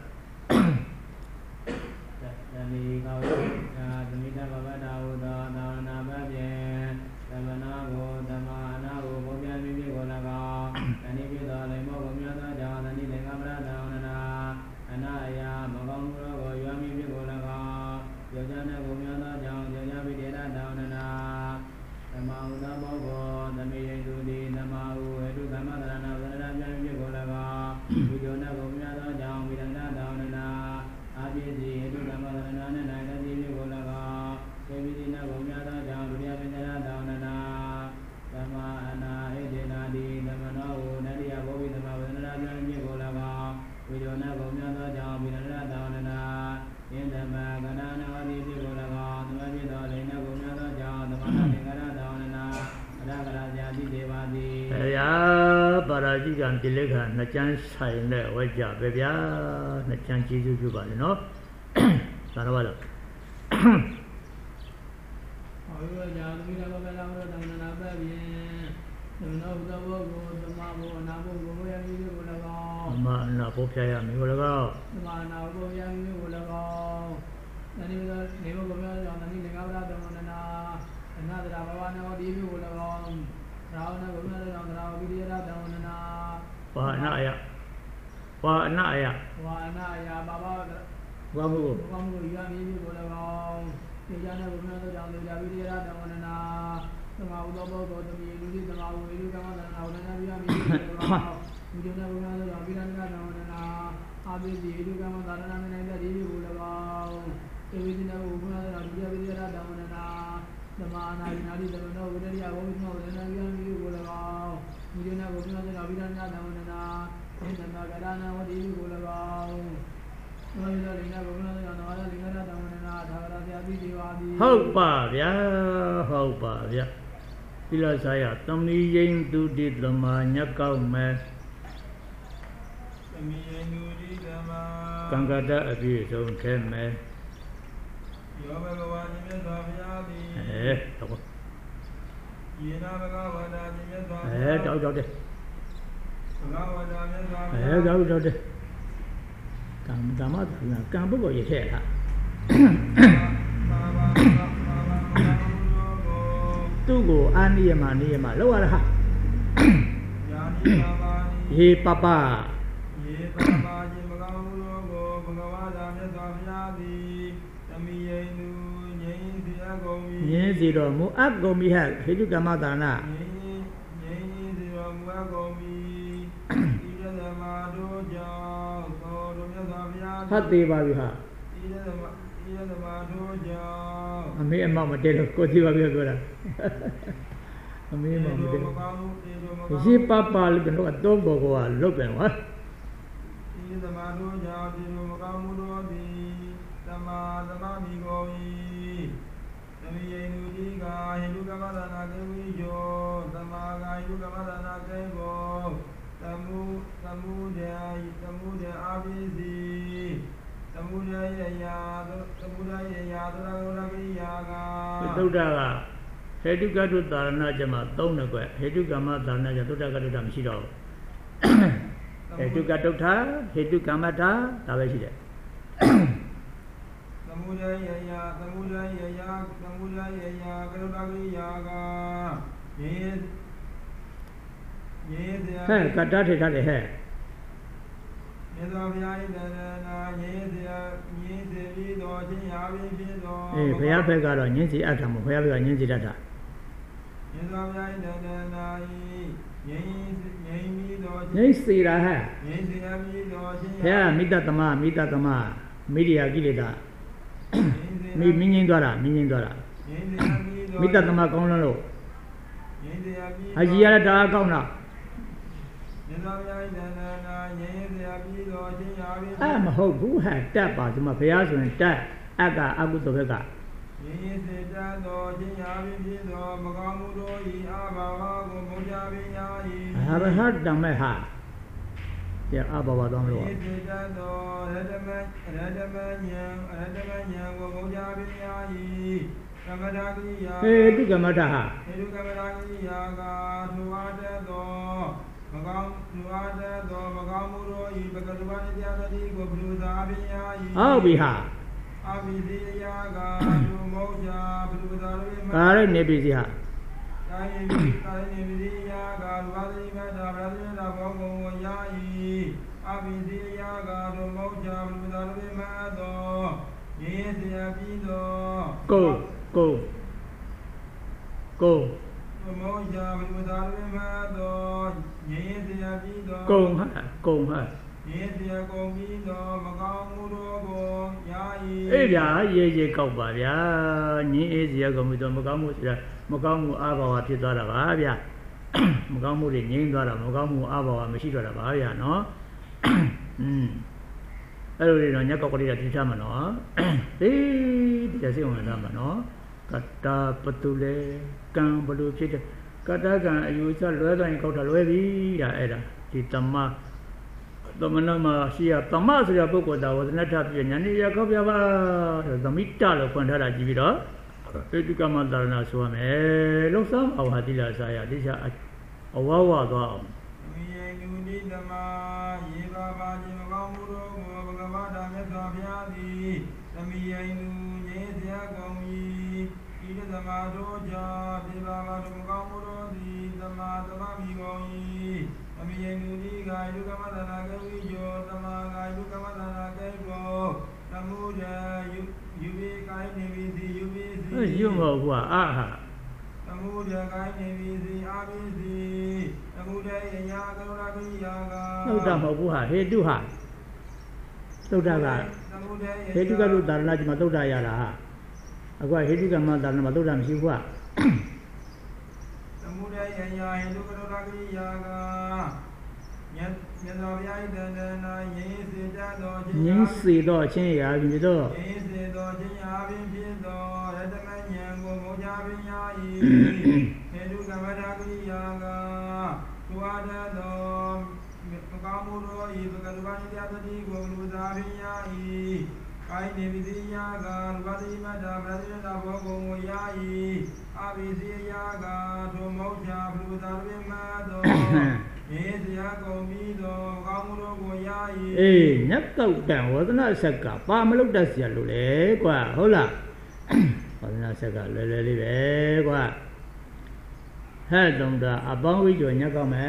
Parajigan Tilega Nachan Saine Waja Bebia Nachan Chizu Juba no Sarawala Ma na popya mi walaga ma na popya mi walaga nani nevo gomya nani legabra damana na dra baba na di mi walaga Ravana gomya na vidya damana wa na ya baba wa mu ya mi walaga Yajana gomya na vidya damana Tama udobo go tami yudi tama uidu kama na awna biya mi Mujuna gomya na vidya damana Abisi yudi kama darana na da di walaga Evidina gomya na vidya damana Damana inari damana udariya gomya na biya mi walaga Mujuna gomya na vidya damana Endana gadana wadi walaga Hậu bà bia Đi là sao ạ Tâm lý danh tu đi làm mà nhắc cao mẹ Càng gà đã ở phía trong khen mẹ Cháu đi Cháu đi Càng bức gọi gì thế hả Tu go ani mà lâu à ha Ye papa Ye gì rồi mu ác gom bi ha thế chứ kama dana Hati ba bi ha Ami amma ma de ko thi ba bi ko da Ami amma ma de Ji papa lu no atom bo ko wa lok ben wa Ji sama do ja di no ma ka mu do di sama mi go yi Tami ye nu ji ga he lu ka ma da na ke wi jo sama ga yu ka ma da na ke go Tamu de abisi Samudaya ya Samudaya ya Tadagora Viyaga Tadagora တုကတုသာရဏကျမှာ3နှစ်ကွဟေတုကမ္မသာရဏကျသုတ္တကတုတမရှိတော့ဟေတုကတုထာဟေတုကမ္မထာဒါပဲရှိတယ်သမုဒယယသမုဒယယသမုဒယယကရုဏာကိယာကယေဟဲ့ကတ္တထေထားတယ်ဟဲ့မြတ်စွာဘုရား၏တရဏယေစေပြီးတော်ချင်းရာပြီးဖြစ်တော်ဘုရားဘက်ကတော့ညင်းစီအပ်တာမဟုတ်ဘုရားဘက်ကညင်းစီတတ်တာမြတ်စွာဘုရား၏တရဏငြိမ်းပြီးတော်ညင်းစီတာဟဲ့ငြိမ်းစီပြီးတော်ချင်းဘုရားမိတ္တသမမိရိယာကိလေသာမင်းငင်းသွားတာမိတ္တသမကောင်းလို့အကြီးရတာကောင်းတာမဟုတ်ဘူးဟဲ့တက်ပါဒီမှာဘုရားဆိုရင်တက်အကအကုသိုလ်ဘက်ကယေစေတတော်ချင်းရာပြီးဖြစ်တော်မကောင်းမှုတို့ဤအဘာဝကိုမုန်းကြပင်ရာဤဟာတမဲ့ဟာကျေအဘာဝတော်လို့ယေစေတတော်ရတမဉ္ကိုမုန်းကြပင်ရာဤကမ္မထာကိယာဟေတုကမ္မထာဟေတုကမ္မထာကိယာကသူအားတတ်တော်မကောင်းမှုတို့ဤပကတဝနိတရားတိကိုဘုရားပင်ရာဤဟုတ်ပြီဟာအဘိသေယကသူမောချာဘုရားတို့မှာဒါလည်းနေပြီစီဟာကာယေနေပိယကလူပါတိမတာဗရဒိတာဘောကုံယာဤအဘိသေယကသူမောချာဘုရားတို့မှာတော်ယေစေယပြီးတော်ကိုမောချာဘုရားတို့မှာတော်ယေစေယပြီးတော်ကုံဟာယေစေယကုံပြီးတော်မကောင်းမှုတို့ကိုယာဤအေးဗျာရေကောက်ပါဗျာညင်းအေးစေယကုံပြီးတော်မကောင်းမှုဆိုတာမကောင်းမှုအဘာဝဖြစ်သွားတာပါဗျာမကောင်းမှုတွေငြိမ်းသွားတာမကောင်းမှုအဘာဝမရှိတော့တာပါဗျာနော်အဲ့လိုတွေတော့ညက်ကောက်ကလေးကသိထားမှာနော်ဒီစိတ်ဝင်စားမှာနော်ကတ္တပတုလေကံဘလို့ဖြစ်တယ်ကတ္တကံအယူဆလွဲသွားရင်ကောက်တာလွဲပြီဒါအဲ့ဒါဒီသမဏမှာရှိရသမဆိုရပုဂ္ဂိုလ်သာဝဇနထပြညာနေရခောက်ပြပါဆိုသမိတလို့ဖွင့်ထားတာကြည့်ပြီးတော့ပေတုကမ္မသာရဏဆိုရမယ်လုံဆောင်အောင်ဟာတိလာစာရတိချာအဝဝသွားအောင်မိယေနုတိတမယေဘာဘာခြင်းမကောင်းမှုတို့ကိုဘဂဝတာမြတ်စွာဘုရားသည်သမိယေနုညေစရာကောင်း၏ဤသမာတို့ကြောင့်ဒီဘာဘာတို့မကောင်းမှုတို့သည်သမမိကောင်း၏သမိယေနုတိကာယုကမ္မတနာကေဝိယောသမကာယုကမ္မတနာကေကောသမုဒယူပိကိုင်းနေပြီစီယူပိစီယုံဟုတ်ကွာအာဟာသမုဒကိုင်းနေပြီစီအာပိစီသမုဒယညာကရုဏာပိယာကသုဒ္ဓမဟုတ်ဘူးဟာဟေတုဟာသုဒ္ဓကဟေတုကလုသာရဏကြီးမှာသုဒ္ဓရတာဟာအခုဟေတုကမ္မသာရဏမှာသုဒ္ဓမရှိဘူးကွာသမုဒယညာဟေတုကရုဏာပိယာကမြတ်စွာဘုရား၏တန်တနာယင်းစေတတ်တော်ခြင်းယင်းစေတော်ခြင်းရာပြီးတော့ယင်းစေတော်ခြင်းရာပြီးဖြစ်တော်ရတမဉ္ကိုမောကြပင်ရာဤဟေတုကမ္မထာကိယာကသုအာတတော်မကောင်းမှုတို့ဤပကတဝနိတရားတိကိုလူသာပင်ရာဤကိုင်းနေပိယာကလူပါတိမတာဗရဒိတာဘောကုံယာဤအဘိစေယာကဒုမောချာဘုရားပင်မတော်ယေစရာကုန်ပြီးတော့ကောင်းမှုတို့ကိုရ၏အေးညက်တောက်တန်ဝဒနာဆက်ကပါမလုတ်တတ်เสียလို့လေကွာဟုတ်လားဝဒနာဆက်ကလွယ်လေးပဲကွာဟဲ့တုံတာအပေါင်းဝိကျော်ညက်ကောက်မယ်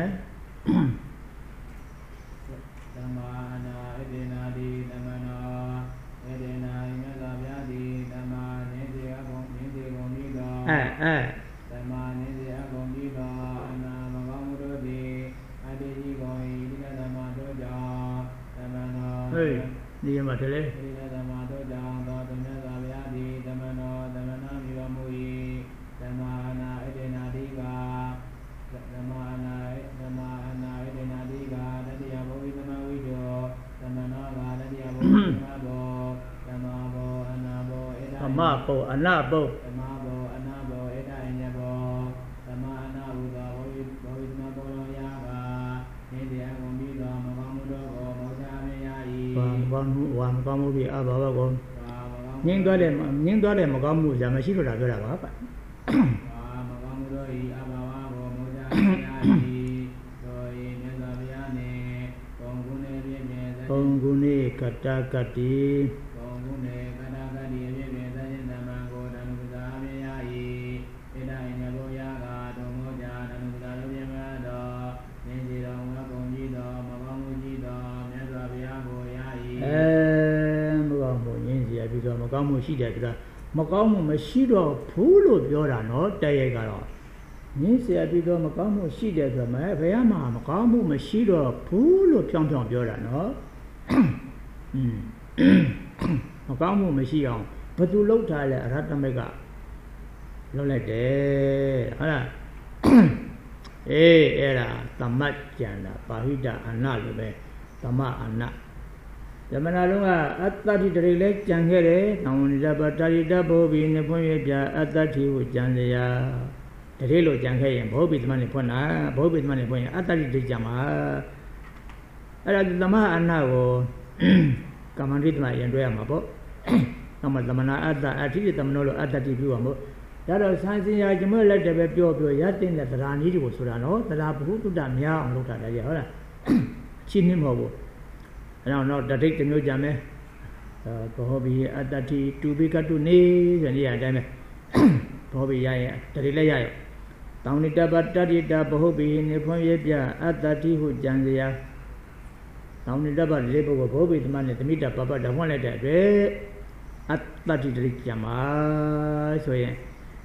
သမ္မာနာဣတိနာတိသမ္မနာဣတိနာမြတ်စွာဘုရားသည်သမ္မာနေစေအကုန်ပြီးတော့သမ္မာနေစေအကုန်ပြီးတော့အနာမကောင်းမှုတို့သည်အတ္တိကြီးကုန်၏ဒီကသမ္မာတို့ကြောင့်သမ္မာနောဟေးဒီမှာတလေဒီကသမ္မာတို့ကြောင့်သောမြတ်စွာဘုရားသည်သမ္မာနောသမ္မာနာမြတ်မှု၏သမ္မာနာဣတိနာတိကသမ္မာနာဣတိနာတိကတတိယဘောဝိသမဝိဒောသမ္မာနောကတတိယဘောဝိသမဘောသမ္မာဘောအနာဘောဣဒသမ္မာဘောအနာဘောသမ္မာဘောအနာဘောဣဒအညဘောသမ္မာအနာဟုသောဘောဝိသမဘောလောယကနေတရားကုန်ပြီးတော့မကောင်းမှုတို့ကိုမောချမရ၏ဘာမကောင်းမှုပြီးအဘာဝကောငင်းသွားတယ်မကောင်းမှုဇာမရှိတော့တာပြောတာပါမ ta kati Komune kata kati Yebe tajin tamango Danukuta abiyai Ida inya boyaga Tomoja danukuta lubiyamado Ninjiro nga konjido Makamujido Myaswa biyago yai Makamu Ninji abido Makamu shide kira Makamu mashido Pulu biora no Tayegaro Ninji abido Makamu shide kira Bayama Makamu mashido Pulu pyong pyong biora no Makamu mashiyo Batu lauta le Ratamega Lolete Hala era tamat janda Pahida anak lube Tamat anak Zaman lalu Atta di dari lek janggere Namun dapat dari dabo Bini pun ya Atta di hujan dia Dari lo janggere Bobi teman ni pun Bobi teman ni pun Atta di jama Ada tamat anak ko Kamandri teman yang dua apa Nama teman Atta Ati teman lo Atta di dua mo Yaro sanksi ya cuma le debe pio ya tin le terani di usura no terapu tu dah mia orang luka dah ya orang cini mau bu, no dari tu jame, hobi ada di tubi katu ni jadi ada me, hobi ya dari le ya, tahun ini dapat dari dah hobi ni pun ye biar ada di hujan dia, tahun ini dapat le hobi teman ni temi dapat apa dah pun le dah ada di dari jama so ye.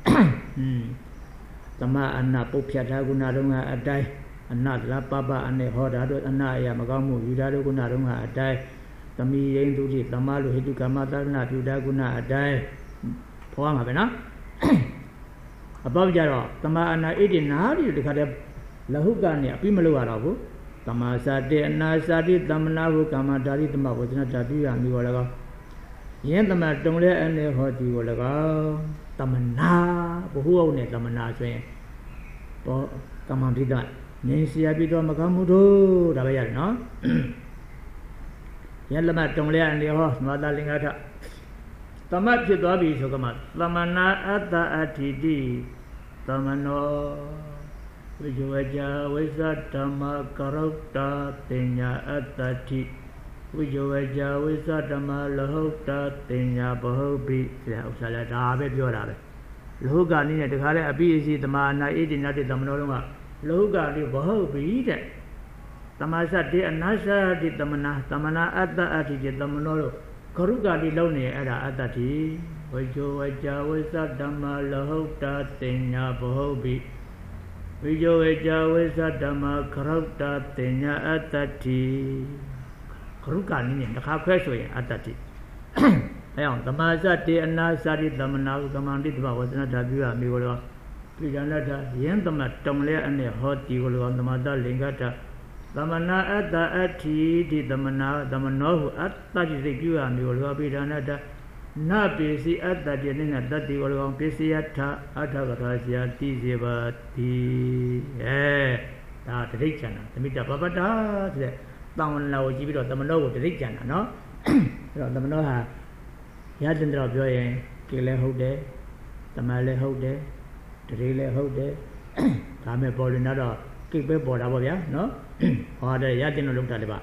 Tama anak pupia dah guna runga adai anak lapaba ane hoda do anak ya magamu yuda do guna runga adai tami yang tu di tama lu hidup kama tarna yuda guna adai puang apa na apa bicara tama anak ini nari dekat dia lahukan ya api meluar aku tama sade anak sade tamna hu kama dari tama wajna jadi ami walaga yang tama tunggu ane hodi walaga Tamana, buhu ni tamana sebenarnya. Po kamandri dah. Ni siapa itu makamu tu dah bayar, no? Yang lama tungguan dia ho, mada lingkar. Tamat itu habis sukamat. Tamana ada atidi, tamano. Wijuwaja wisatama karauta tenya atadi. Wijuwaja wisatama lahauta tenya bahubi. Usahlah dah habis biar habis. Lahuka ni dekat le api isi tamana ini nanti tamano rumah. Lahuka ni bahubi je. Tamasa di anasa di tamana ada di tamano. Karuka di laut ni ada di. Wijuwaja wisatama lahauta tenya bahubi. Wijuwaja wisatama karauta tenya atadi. Karuka ni dekat kuasoi atadi. Ayang tamasa di anasa di tamana kamandi tu bawa sana dah biar migolah. Pijana dah yang tamat tongle ane hoti golah tamada lingkar. Tamana ada di tamana tamanohu atadi sekian migolah pijana dah. Nabi si ada di ni ada di golah pesi ada kata siati sebati. Dah terdik sana. Tapi dah apa dah. Tahun lalu jiwa tamanohu terdik sana, no? Tamanohu ha. Ya tendera biar yang kile hode, tamale hode, terile hode, kami boleh nada kikbe boleh apa ya, no? Ada ya tendera lukta leba,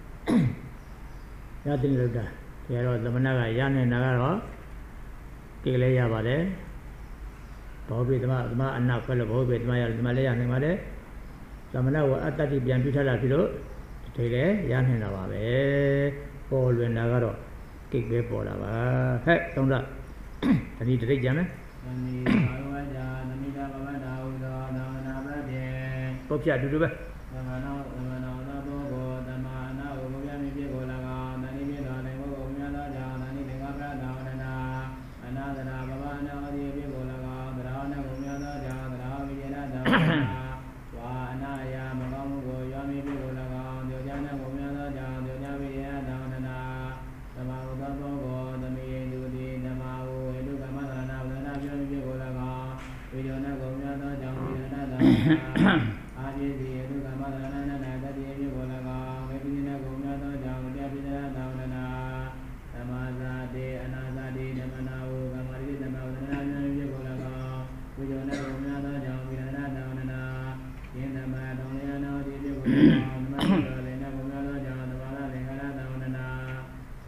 ya tendera lukta. Kalau tamanaga ya ni naga kile ya bade, bahawa tama anak kalau bahawa tama ya tamale ya ni made, tamanaga ada di biang pitala pilo, terile ya ni naga be, boleh naga Kikbe bola ba. Hei, tahu tak? Tadi terdik jam eh? Tadi baru aja, tadi dah bawa dah dah berada. Kau siap duduk bah? Nama dah bogo, nama dah bogo yang ni bola kan, tadi ni dah bogo yang dah jauh, tadi dengar berada anak dah bawa anak dia bola kan, dah anak bogo yang dah jauh, dah dia dah jauh. Wah anak ya, maka bogo yang ni bola kan, dia jangan bogo yang dah jauh, dia jangan dia dah nama udah bogo, tapi itu di nama itu kama tanah tanah biar biar bola kan, video nak bogo yang dah jauh dia dah aje di itu kama tanah tanah tadi dia bola kan, video nak bogo yang dah jauh dia biar dah nama zade anak zade nama nau kama di nama tanah biar bola kan, video nak bogo yang dah jauh biar dah yang nama dong yang nau di biar bola kan, nama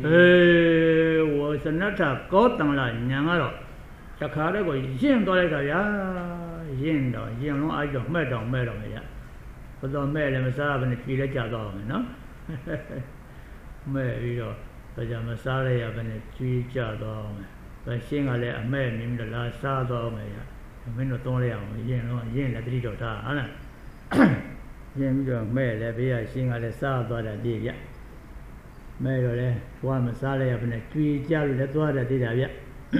我是那他高等了，娘啊了，这看那个印到那个呀，印龙阿姨买到没呀？不知道买了没啥，反正追了家到没呢？买了，不叫没啥了呀，反正追家到没。反正下来买明的拉啥到没呀？没那东了，印了这里头他啊呢，印着买了不要下来啥到了地下。没有嘞，我们啥嘞也不能追加入来多的这点边，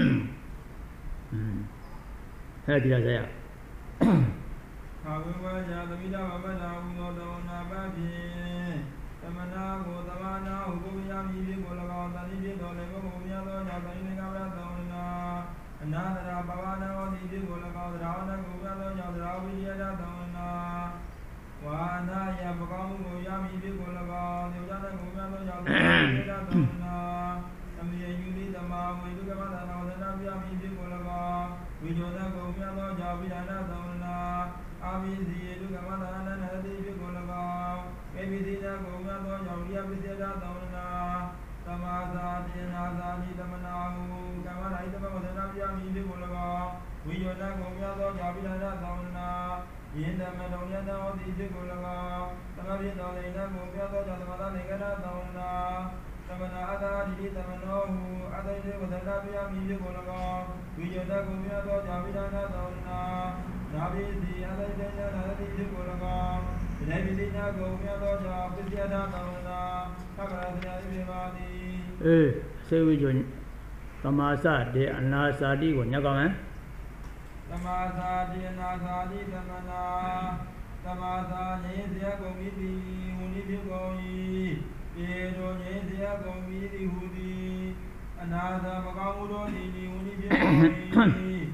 还有第二谁呀？ 阿维瓦家的米达巴巴达乌诺多那巴比，他们那古他们那乌古亚米比古拉高，他你比多嘞古古米亚多家，他你那个不要那，那那巴巴那我你比古拉高，然后那古米亚多家，然后比亚家多那。哇，那也不搞古亚米比古拉高，就家那古米亚多家，比亚家多那。他们也有的嘛，为这个嘛，那我那比亚米比古拉高，为就那古米亚多家，比亚家多那。阿弥陀佛，伽玛达那那地比古拉高，维比提那古亚多教利亚比提那多那，达玛萨提那萨提达玛那乌，伽玛拉伊达玛摩那比亚米比古拉高，维有那古亚多教比那那多那，因达玛多亚那奥地比古拉高，达玛比多雷那古亚多教达玛达那个那多那。达玛那阿达提达玛那乌，阿达提摩那比亚米比古拉高，维有那古亚多教比那那多那。那比西阿达提那提比古拉高，那比西那古亚多教比西那多那，他个那比马蒂。 谁会做？达玛萨的安那萨的我伢讲咩？ 达玛萨的那萨的达玛那，达玛萨尼西亚古米蒂，乌尼比古伊，耶罗尼西亚古米蒂乌蒂，安那萨巴卡乌罗尼尼乌尼比古伊。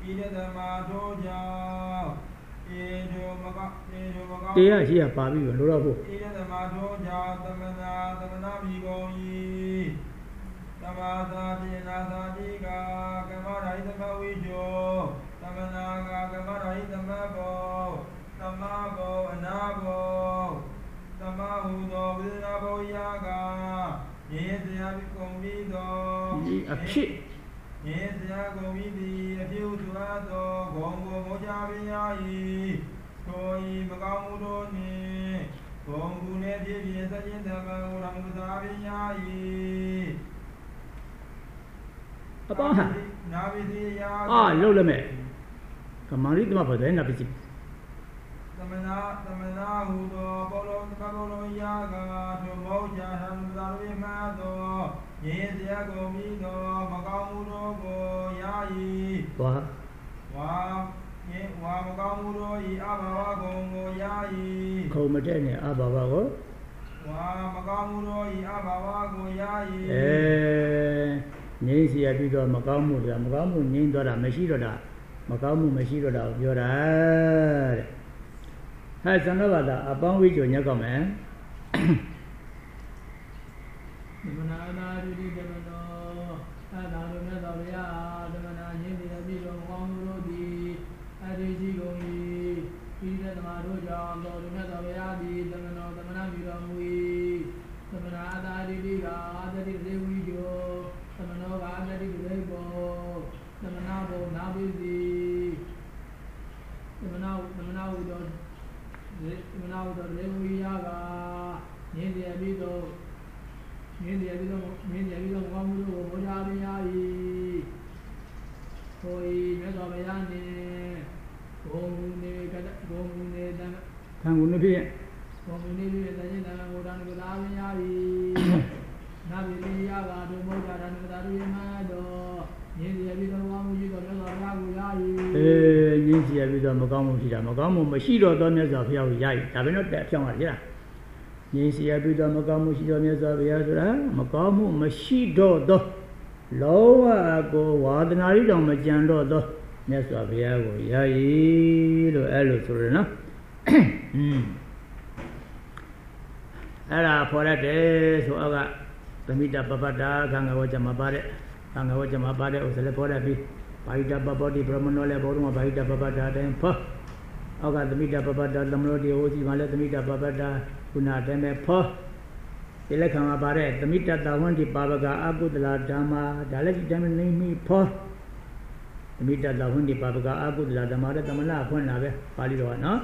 တရားရှိရပါပြီလို့တော့ဖို့ဣဒသမထောကြာသမနာသမနာမိကုန်၏သမသာတိနာသာတိကကမရာဟိသမဝိဇောသမနာကကမရာဟိသမဘောသမဘောအနာဘောသမဟုသောဝိသနာဘောယာကယေသယပိကုန်ပြီးသောအဖြစ်ယေသယကုန်ပြီးသည်အပြုသူအပ်သောဂုံကိုမောကြပင်ရ၏ထိုဤမကောင်းမှုတို့နှင့်ဂုံကူနှင့်ဖြစ်ဖြစ်သခြင်းဓမ္မကိုရံမှုသာပင်ရ၏အပေါင်းဟာနာပိတိယလှုပ်လည်းမဲ့ကမာရိတမဖို့တယ်နာပိတိသမနာဟုသောဘောလုံးကဘောလုံးယာကထိုမောကြဟံသာဝိမသောယေသယကုန်ပြီးသောမကောင်းမှုတို့ကိုရ၏ဝါမကောင်းမှုတို့ဤအဘာဝကုံကိုရ၏ခုံမတဲ့နဲ့အဘာဝကိုဝါမကောင်းမှုတို့ဤအဘာဝကိုရ၏ငြိမ်းစီရပြီးတော့မကောင်းမှုကမကောင်းမှုငြိမ်းသွားတာမရှိတော့တာမကောင်းမှုမရှိတော့တာကိုပြောတာတဲ့ဟဲ့သံဃာဘာသာအပေါင်းဝိဇ္ဇောညက်ကောင်းမယ်သမနာနာတိတမနောသာသာလုံးနဲ့တော်ဗျာသမနာရင်းပြီးပြီးတော့ကောင်းမှုတို့သည်အရိရှိကုန်၏ဤတဲ့သမားတို့ကြောင့်တော်လုံးနဲ့တော်ဗျာသည်သမနောသမနာပြီးတော်မူ၏သမနာအတာတိတိကအာတတိသေဝိဇောသမနောကအာတတိသေဘောသမနာဘောနာပိစီသမနာဟုသောလေဝိယာကရင်းပြီးပြီးတော့မင်းတရားပြီးတော့ကောင်းမှုတို့ကိုဘောကြရ၏ကိုဤမြတ်စွာဘုရားနှင့်ဂုံမူနေတံခံကုန်နေဖြစ်ဂုံမူနေဖြစ်တဲ့ခြင်းတန်ကိုတန်ကိုလာပင်ရ၏နာပိတိယကတို့မောကြတန်ကိုသာတို့ရမတော်ရင်းတရားပြီးတော့ကောင်းမှုရှိတော်မြတ်စွာဘုရားကိုရ၏ရင်းတရားပြီးတော့မကောင်းမှုရှိတာမကောင်းမှုမရှိတော့သောမြတ်စွာဘုရားကိုရ၏ဒါပဲတော့တက်ဖြောင်းရတယ်လားငြိမ်းစီရပြီးတော့မကောင်းမှုရှိတော်မြတ်စွာဘုရားဆိုတာမကောင်းမှုမရှိတော့သောလောဘကိုဝါဒနာရီတောင်မကြံတော့သောမြတ်စွာဘုရားကိုရည်လို့အဲ့လိုဆိုရနော်အဲ့ဒါဖော်ရတယ်ဆိုတော့ကသမိတပပတ္တာခန္ဓာဝကြမှာပါတဲ့ခန္ဓာဝကြမှာပါတဲ့ဥစ္စာလည်းဖော်ရပြီးဘာဟိတပပတိပရမနောလည်းဘောလုံးမှာဘာဟိတပပတ္တာတိုင်းဖော်အောက်ကသမိတပပတ္တာသမနောတိဟောစီမှာလည်းသမိတပပတ္တာခုနတည်းပဲဖော်ဒီလက်ခံမှာပါတဲ့သမိတတဝန္တိပါပကအကုသလဓမ္မဒါလည်းဒီတိုင်းနေမိဖောသမိတတဝန္တိပါပကအကုသလဓမ္မတဲ့သမဏဖွင့်လာပဲပါဠိတော်ကနော်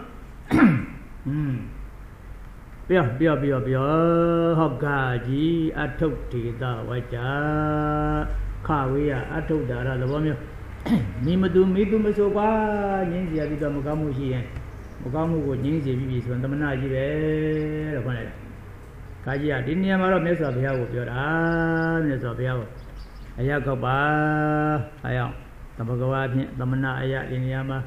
ပြောဟောကကြီးအထုတ်ဒေသဝါကြခဝေးရအထုတ်တာရသဘောမျိုးမိမသူမဆိုကွာငင်းစီရပြီးတော့မကောင်းမှုရှိရင်မကောင်းမှုကိုငင်းစီပြီးဆိုရင်သမဏကြီးပဲလို့ဖွင့်လိုက်တာခါကြီးကဒီနေရာမှာတော့မြတ်စွာဘုရားကိုပြောတာမြတ်စွာဘုရားကိုအရာကောက်ပါအယောင်သမဂဝါဖြင့်သမဏအရာဒီနေရာမှာ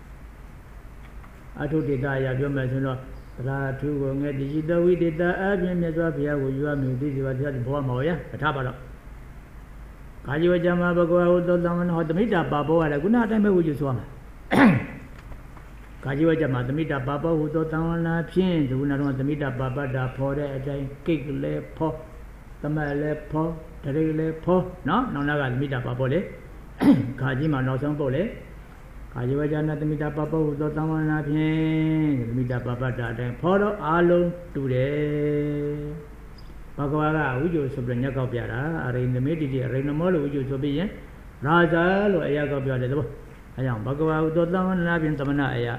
အထုဒေသအရာပြောမယ်ဆိုတော့သရာထုကိုငဲ့တိရှိတော်ဝိတေတအပြင်မြတ်စွာဘုရားကိုယူရမည်သိစီပါတရားဘောမောရပထပါတော့ခါကြီးဝကြမှာဘဂဝါဟုသောသမဏဟောသမိတာပါဘောရတယ်ခုနအတိုင်းပဲဝိကျဆိုမှာခါကြီးဝကြမှာသမိတာပါဘောဟုသောသမဏဖြင့်ဒီခုနတော့သမိတာပါပတာဖော်တဲ့အတိုင်းကိတ်လည်းဖော်သမက်လည်းဖော်တရိပ်လည်းဖော်နော်နောက်နာကသမိတာပါဘောလေခါကြီးမှာနောက်ဆုံးပို့လေခါကြီးဝကြနာသမိတာပါဘောဟုသောသမဏဖြင့်သမိတာပါပတာအတိုင်းဖော်တော့အားလုံးတူတယ်ဘဂဝါကဝိဇ္ဇုဆိုပြီးညက်ကောက်ပြတာအရိဏမေတိတိအရိဏမောလို့ဝိဇ္ဇုဆိုပြီးရင်ရာဇာလို့အရာကောက်ပြတယ်သဘောအဲကြောင့်ဘဂဝါဟုသောသမဏဖြင့်သမဏအရာ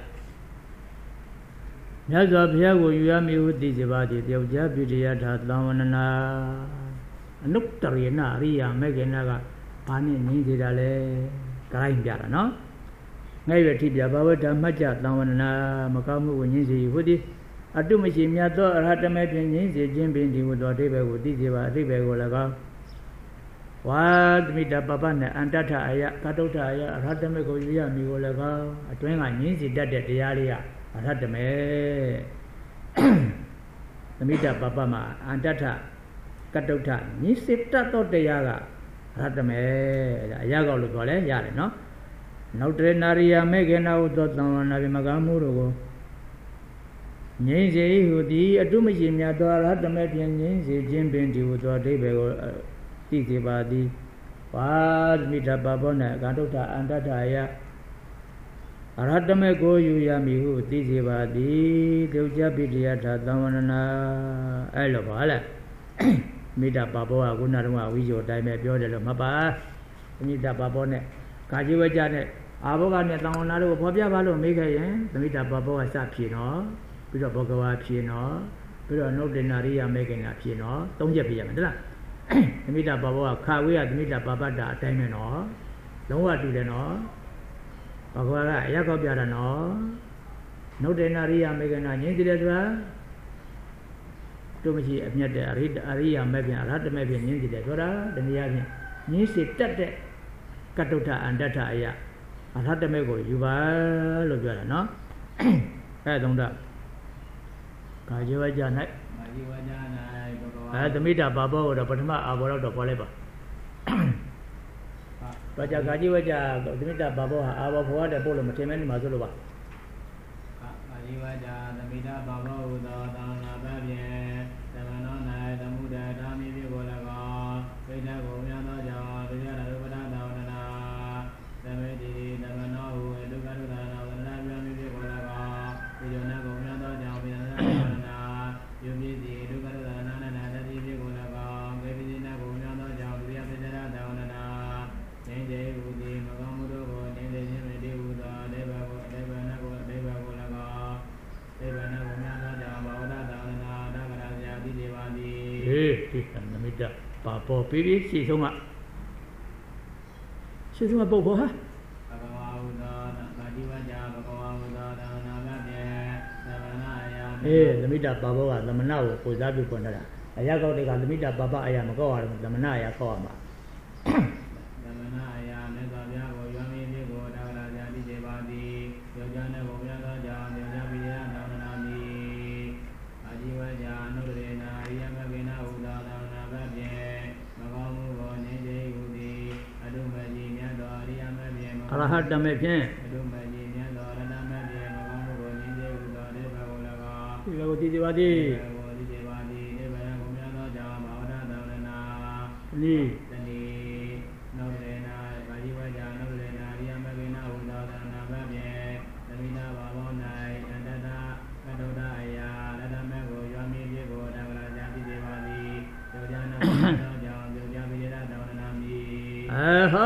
မြတ်စွာဘုရားကိုယူရမည်ဟုသိစေပါသည်တယောက်ကြားပိဋယထာသံဝန္ဒနာအနုတ္တရေနအရိယာမေခေနကဘာနဲ့ငင်းစေတာလဲကြိုင်းပြတာနော်ငဲ့ရထိပြဘာဝဓမ္မကြသံဝန္ဒနာမကောင်းမှုကိုငင်းစေဟုသည်အတုမရှိမြတ်သောအရဟတမေဖြင့်ငင်းစေခြင်းပင်ဒီဟုသောအဓိပ္ပာယ်ကိုသိစေပါအဓိပ္ပာယ်ကို၎င်းဝါသမိတပပနဲ့အန္တထအယကတုဋ္ဌအယအရဟတမေကိုယူရမည်ကို၎င်းအတွင်းကငင်းစေတတ်တဲ့တရားလေးကအရဟတမေသမိတပပမှာအန္တထကတုဋ္ဌငင်းစေတတ်သောတရားကအရဟတမေအရာကောက်လို့ပြောလဲရတယ်နော်နောက်တရနာရိယာမေခေနဟုသောသံဝနာပြမကမှုတို့ကိုငြိမ့်စေဟုသည်အတုမရှိမြတ်သောအရဟတမေဖြင့်ငြိမ့်စေခြင်းပင်ဒီဟုသောအဓိပ္ပာယ်ကိုသိစေပါသည်ပါသမိတပပော၌ကာတုဋ္ဌအန္တထယအရဟတမေကိုယူရမည်ဟုသိစေပါသည်ဒုက္ခပိဋယထာသံဝန္ဒနာအဲ့လိုပါလေမိတပပောကခုနကတော့ဝိဇ္ဇောတိုင်းပဲပြောတယ်လို့မပါသမိတပပောနဲ့ကာကြီးဝကြနဲ့အာဘောကနဲ့သံဝန္ဒနာတို့ကိုဖော်ပြပါလို့မေးခဲ့ရင်သမိတပပောကစဖြေနော်ပြီးတော့ဘဂဝါဖြေနော်ပြီးတော့နုဒ္ဒနာရိယမေကိနာဖြေနော်သုံးချက်ပြရမယ်တလားသမိတပပောကခဝေးကသမိတပပတ္တာအတိုင်းပဲနော်လုံးဝတူတယ်နော်ဘဂဝါကအရာကောက်ပြတာနော်နုဒ္ဒနာရိယမေကိနာငြင်းကြတယ်ဆိုတာတို့မရှိအမြတ်တဲ့အရိယာမေဖြင့်အရဟတမေဖြင့်ငြင်းကြတယ်ဆိုတာတနည်းအားဖြင့်ငြင်းစေတတ်တဲ့ကတုဋ္ဌအန္တထအယအရဟတမေကိုယူပါလို့ပြောတာနော်အဲသုံးတာကာယဝကြ၌သမိတပါဘောကိုတော့ပထမအာဘောတော့ပေါ်လိုက်ပါဘာကြကာယဝကြသမိတပါဘောဟာအာဘောဖော်တဲ့ပို့လို့မထင်မဲနေမှာဆိုလို့ပါကာယဝကြသမိတပါဘောဟူသောသာနာဘဖြင့်သမဏော၌သမှုတဓမ္မိပြေကို၎င်းဝိတ္တကိုများသောကြောင့်ဒုရရူပဒသာဝနာသမေတိသမဏောဟုဒုက္ခဒုက္ခနာဝနာပြမိပြေကို၎င်းဒီလိုနဲ့ကိုများသောကြောင့်ပိဏသာဝနာယုံကြည်သည်ဒုက္ခဒုက္ခနာနာတတိပြေကို၎င်းကေပိစိနာကိုများသောကြောင့်ဒုရပိဏသာဝနာငြိမ့်စေဟုသည်မကောင်းမှုတို့ကိုငြိမ့်စေခြင်းမတည်ဟုသောအတေဘကိုအတေဘနာကိုအတေဘကို၎င်းတေဘနာကိုများသောကြောင့်ဘာဝနာသာဝနာတက္ကရာဇာတိတေပါသည်ဟေးဒီသမိတပါဘောပြီးပြီရှေ့ဆုံးကပုတ်ဖို့ဟာဘဂဝါဟုသောကာတိဝကြဘဂဝါဟုသောသာနာဘဖြင့်သမဏအယသမိတပါဘောကသမဏကိုကိုစားပြုခွင့်တာအရာကောက်တွေကသမိတပါပအယမကောက်ရဘူးသမဏအယကောက်ရမှာသမဏအယမြတ်စွာဘုရားကိုယွမ်းမင်းဖြစ်ကိုတက္ကရာဇာတိတေပါသည်ယောဇာနဲ့ဘုရားသောကြောင့်ယောဇာပိယသာဝနာသည်အာဇီဝကြအနုရေနာရိယမကိနာဟုသောသာနာဘဖြင့်မကောင်းမှုကိုငြိမ့်စေဟုသည်အတုမကြီးမြတ်သောအရိယမဖြင့်အရဟတမေဖြင့်အတုမကြီးမြတ်သောအရဟတမေဖြင့်မကောင်းမှုကိုငြိမ့်စေဟုသောတေဘကို၎င်းဒီလိုသိစေပါသည်နိတနိနောရေနာဘာဇိဝကြနောရေနာရိယမဂိနာဟုသောသာနာဘဖြင့်သမိနာဘာဘော၌အန္တတကတုဒ္ဒအယရတမေကိုယောမိပြေကိုတက္ကရာဇာတိတေပါသည်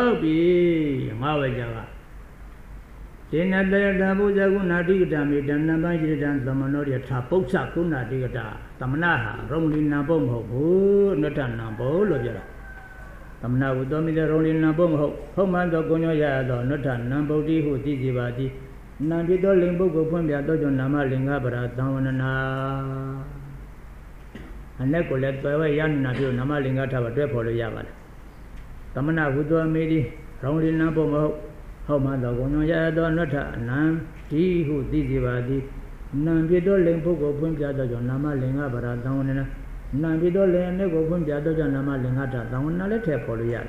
ဟုတ်ပြီငါဝေကြကဒေနတယတဘုဇကုနာတိကတမေတဏ္ဏပယိတံသမနောရထပု္ပ္ပကုဏတိကတသမဏဟာရုံလီနာပုတ်မဟုတ်ဘူးနတ္တနာပုတ်လို့ပြောတာသမဏဟုသောမိတဲ့ရုံလီနာပုတ်မဟုတ်ဟုတ်မှန်သောကိုညောရသောနတ္တနံပုတ်တိဟုသိစီပါသည်နံဖြစ်သောလင်ပုဂ္ဂိုလ်ဖွင့်ပြသောကြောင့်နာမလင်္ကာပရာသံဝနနာအ내ကိုလည်းတွယ်ဝဲရနာပြုနာမလင်္ကာထပ်တွဲဖော်လို့ရပါတယ်သမဏဟုသောမိသည်ရုံလီနာပုတ်မဟုတ်ဟုတ်မှသောကိုညောရသောနတ္တနံဒီဟုသိစီပါသည်နံဖြစ်သောလင်ပုဂ္ဂိုလ်ဖွင့်ပြသောကြောင့်နာမလင်္ကာပရာသံဝနနာနံဖြစ်သောလင်အ내ကိုဖွင့်ပြသောကြောင့်နာမလင်္ကာထသံဝနနာလည်းထည့်ဖော်လို့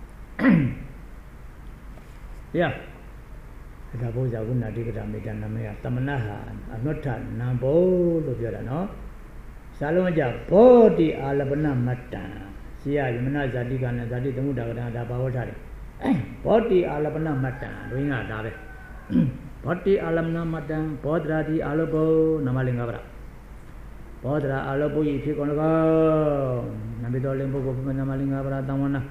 ရတယ်ဒါဘုရားကုဏတိကတမေတ္တနာမယသမဏဟာအနုတ္ထနံဘောလို့ပြောတာနော်စာလုံးကြဘောတိအာလပနမတ္တံရှိရယမနဇာတိကနဲ့ဇာတိသမုဒ္ဒကတာဒါဘာဝထားတယ်ဘောတိအာလပနမတ္တံဒွင်းကဒါပဲဘောတိအာလပနမတ္တံဘောဒရာတိအာလဘောနာမလင်္ကာပရဘောဒရာအာလဘောဤဖြစ်ကုန်လကောနမေတော်လင်ပုဂ္ဂိုလ်ဘုမနာမလင်္ကာပရသံဝနာ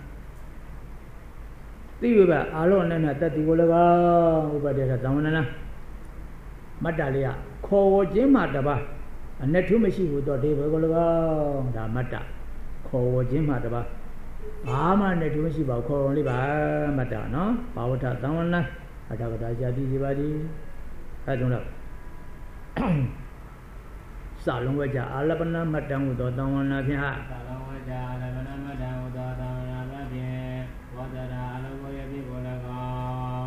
သိရပါအာလောနဲ့တတ္တိကို၎င်းဥပဒေသံဝနနာမတ္တလေးကခေါ်ဝခြင်းမှာတပါအ내ထုမရှိဘူးတော့ဒီဘယ်ကို၎င်းဒါမတ္တခေါ်ဝခြင်းမှာတပါဘာမှ내ထုမရှိပါခေါ်ဝင်လေးပါမတ္တနော်ဘာဝထသံဝနနာအတ္တကတာဇာတိစီပါသည်အဲတုံးတော့စာလုံးဝကြအာလပနမတ္တံဟူသောသံဝနနာဖြင့်ဟာစာလုံးဝကြအာလပနမတ္တံဟူသောသံဝနနာဖြင့်ဘောဓရာအလောဘောယပိကို၎င်း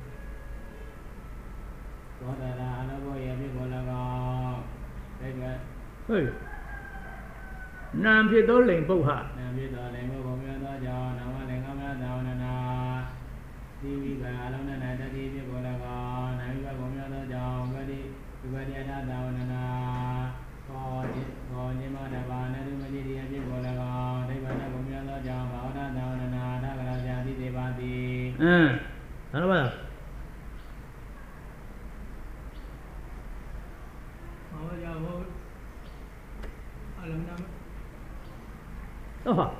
ဘောဓရာအလောဘောယပိကို၎င်းဒါကဟေးနံဖြစ်သောလိန်ပုတ်ဟာနံဖြစ်သောလိန်ပုတ်ကိုပြောသောကြောင့်နာမလင်္ကာမသံဝနနာသီဝိကအလုံးနဲ့တတိဖြစ်ကို၎င်းနာဝိကကိုပြောသောကြောင့်ဝိပတိယသံဝနနာကောညမတဘာနတုမတိရိယဖြစ်ကို၎င်းဒိဗ္ဗနာကိုပြောသောကြောင့်ဘာဝတသံဝနနာဒါကရာဇာတိသေပါသည်ဒါတော့ပါဘာဝကြောင့်အလမနာတော့ဟာ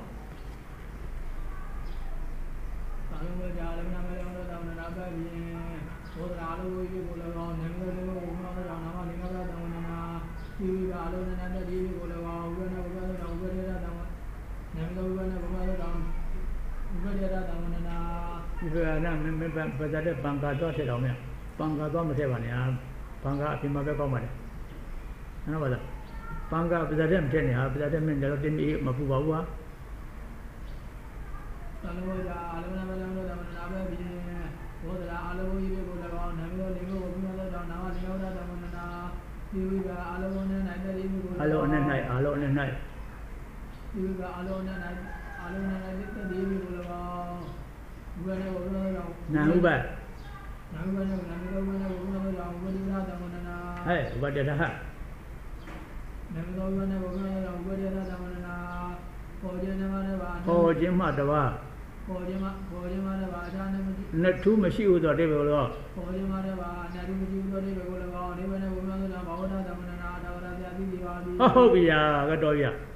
သာလုံးဝကြာလမနာမလောသံဝနနာပဲဖြင့်ဘောဓရာလိုဝိကို၎င်းနာမည်လိုကိုပြောသောကြောင့်နာမလင်္ကာပရသံဝနနာသီဝိကအလုံးနဲ့တတိကို၎င်းဥပဒေကိုပြောသောကြောင့်ဥပဒေရသံဝနာမည်လိုဥပဒေကိုပြောသောကြောင့်ဥပဒေရသံဝနနာဒီကနာမင်းပဇာတဲ့ဘံကတော့ထည့်တော်မယ်ဘံကတော့မထည့်ပါနဲ့ဟာဘံကအပြင်မှာပဲကောင်းပါတယ်နော်ပါလားဘံကပဇာတဲ့မထည့်နဲ့ဟာပဇာတဲ့မင်းတော့တင်းပြီးမပူပါဘူးဟာသံဝရအလုံးနဲ့လောသံဝနနာပဲဖြင့်ဘောဓရာအလုံးကြီးကို၎င်းနာမည်လိုလင်ကိုပြောသောကြောင့်နာမလင်္ကာပရသံဝနနာသီဝိကအလုံးနဲ့တတိကိုအလုံးနဲ့၌အလုံးနဲ့၌သီဝိကအလုံးနဲ့တတိကို၎င်းဥပဒေကိုပြောသောကြောင့်နာဥပနာဥပဒေကိုနာမည်လိုဥပဒေကိုပြောသောကြောင့်ဥပဒေရသံဝနနာဟဲ့ဥပဒေရဟနာမည်လိုဥပဒေကိုပြောသောကြောင့်ဥပဒေရသံဝနနာပေါ်ခြင်းမှတပါပေါ်ခြင်းမှတပါပေါ်ခြင်းမှတပါအထာနဲ့မရှိ။နှစ်ထူးမရှိဘူးတော့ဒီဘယ်လိုပေါ်ခြင်းမှတပါအထာနဲ့မရှိဘူးတော့ဒီဘယ်လို၎င်းဒီဘယ်နဲ့ဘုရားဆိုတာဘာဝတ္တသမဏနာဒါဝရပြတိဒီပါပြီဟုတ်ပြီယာကတော့ပြ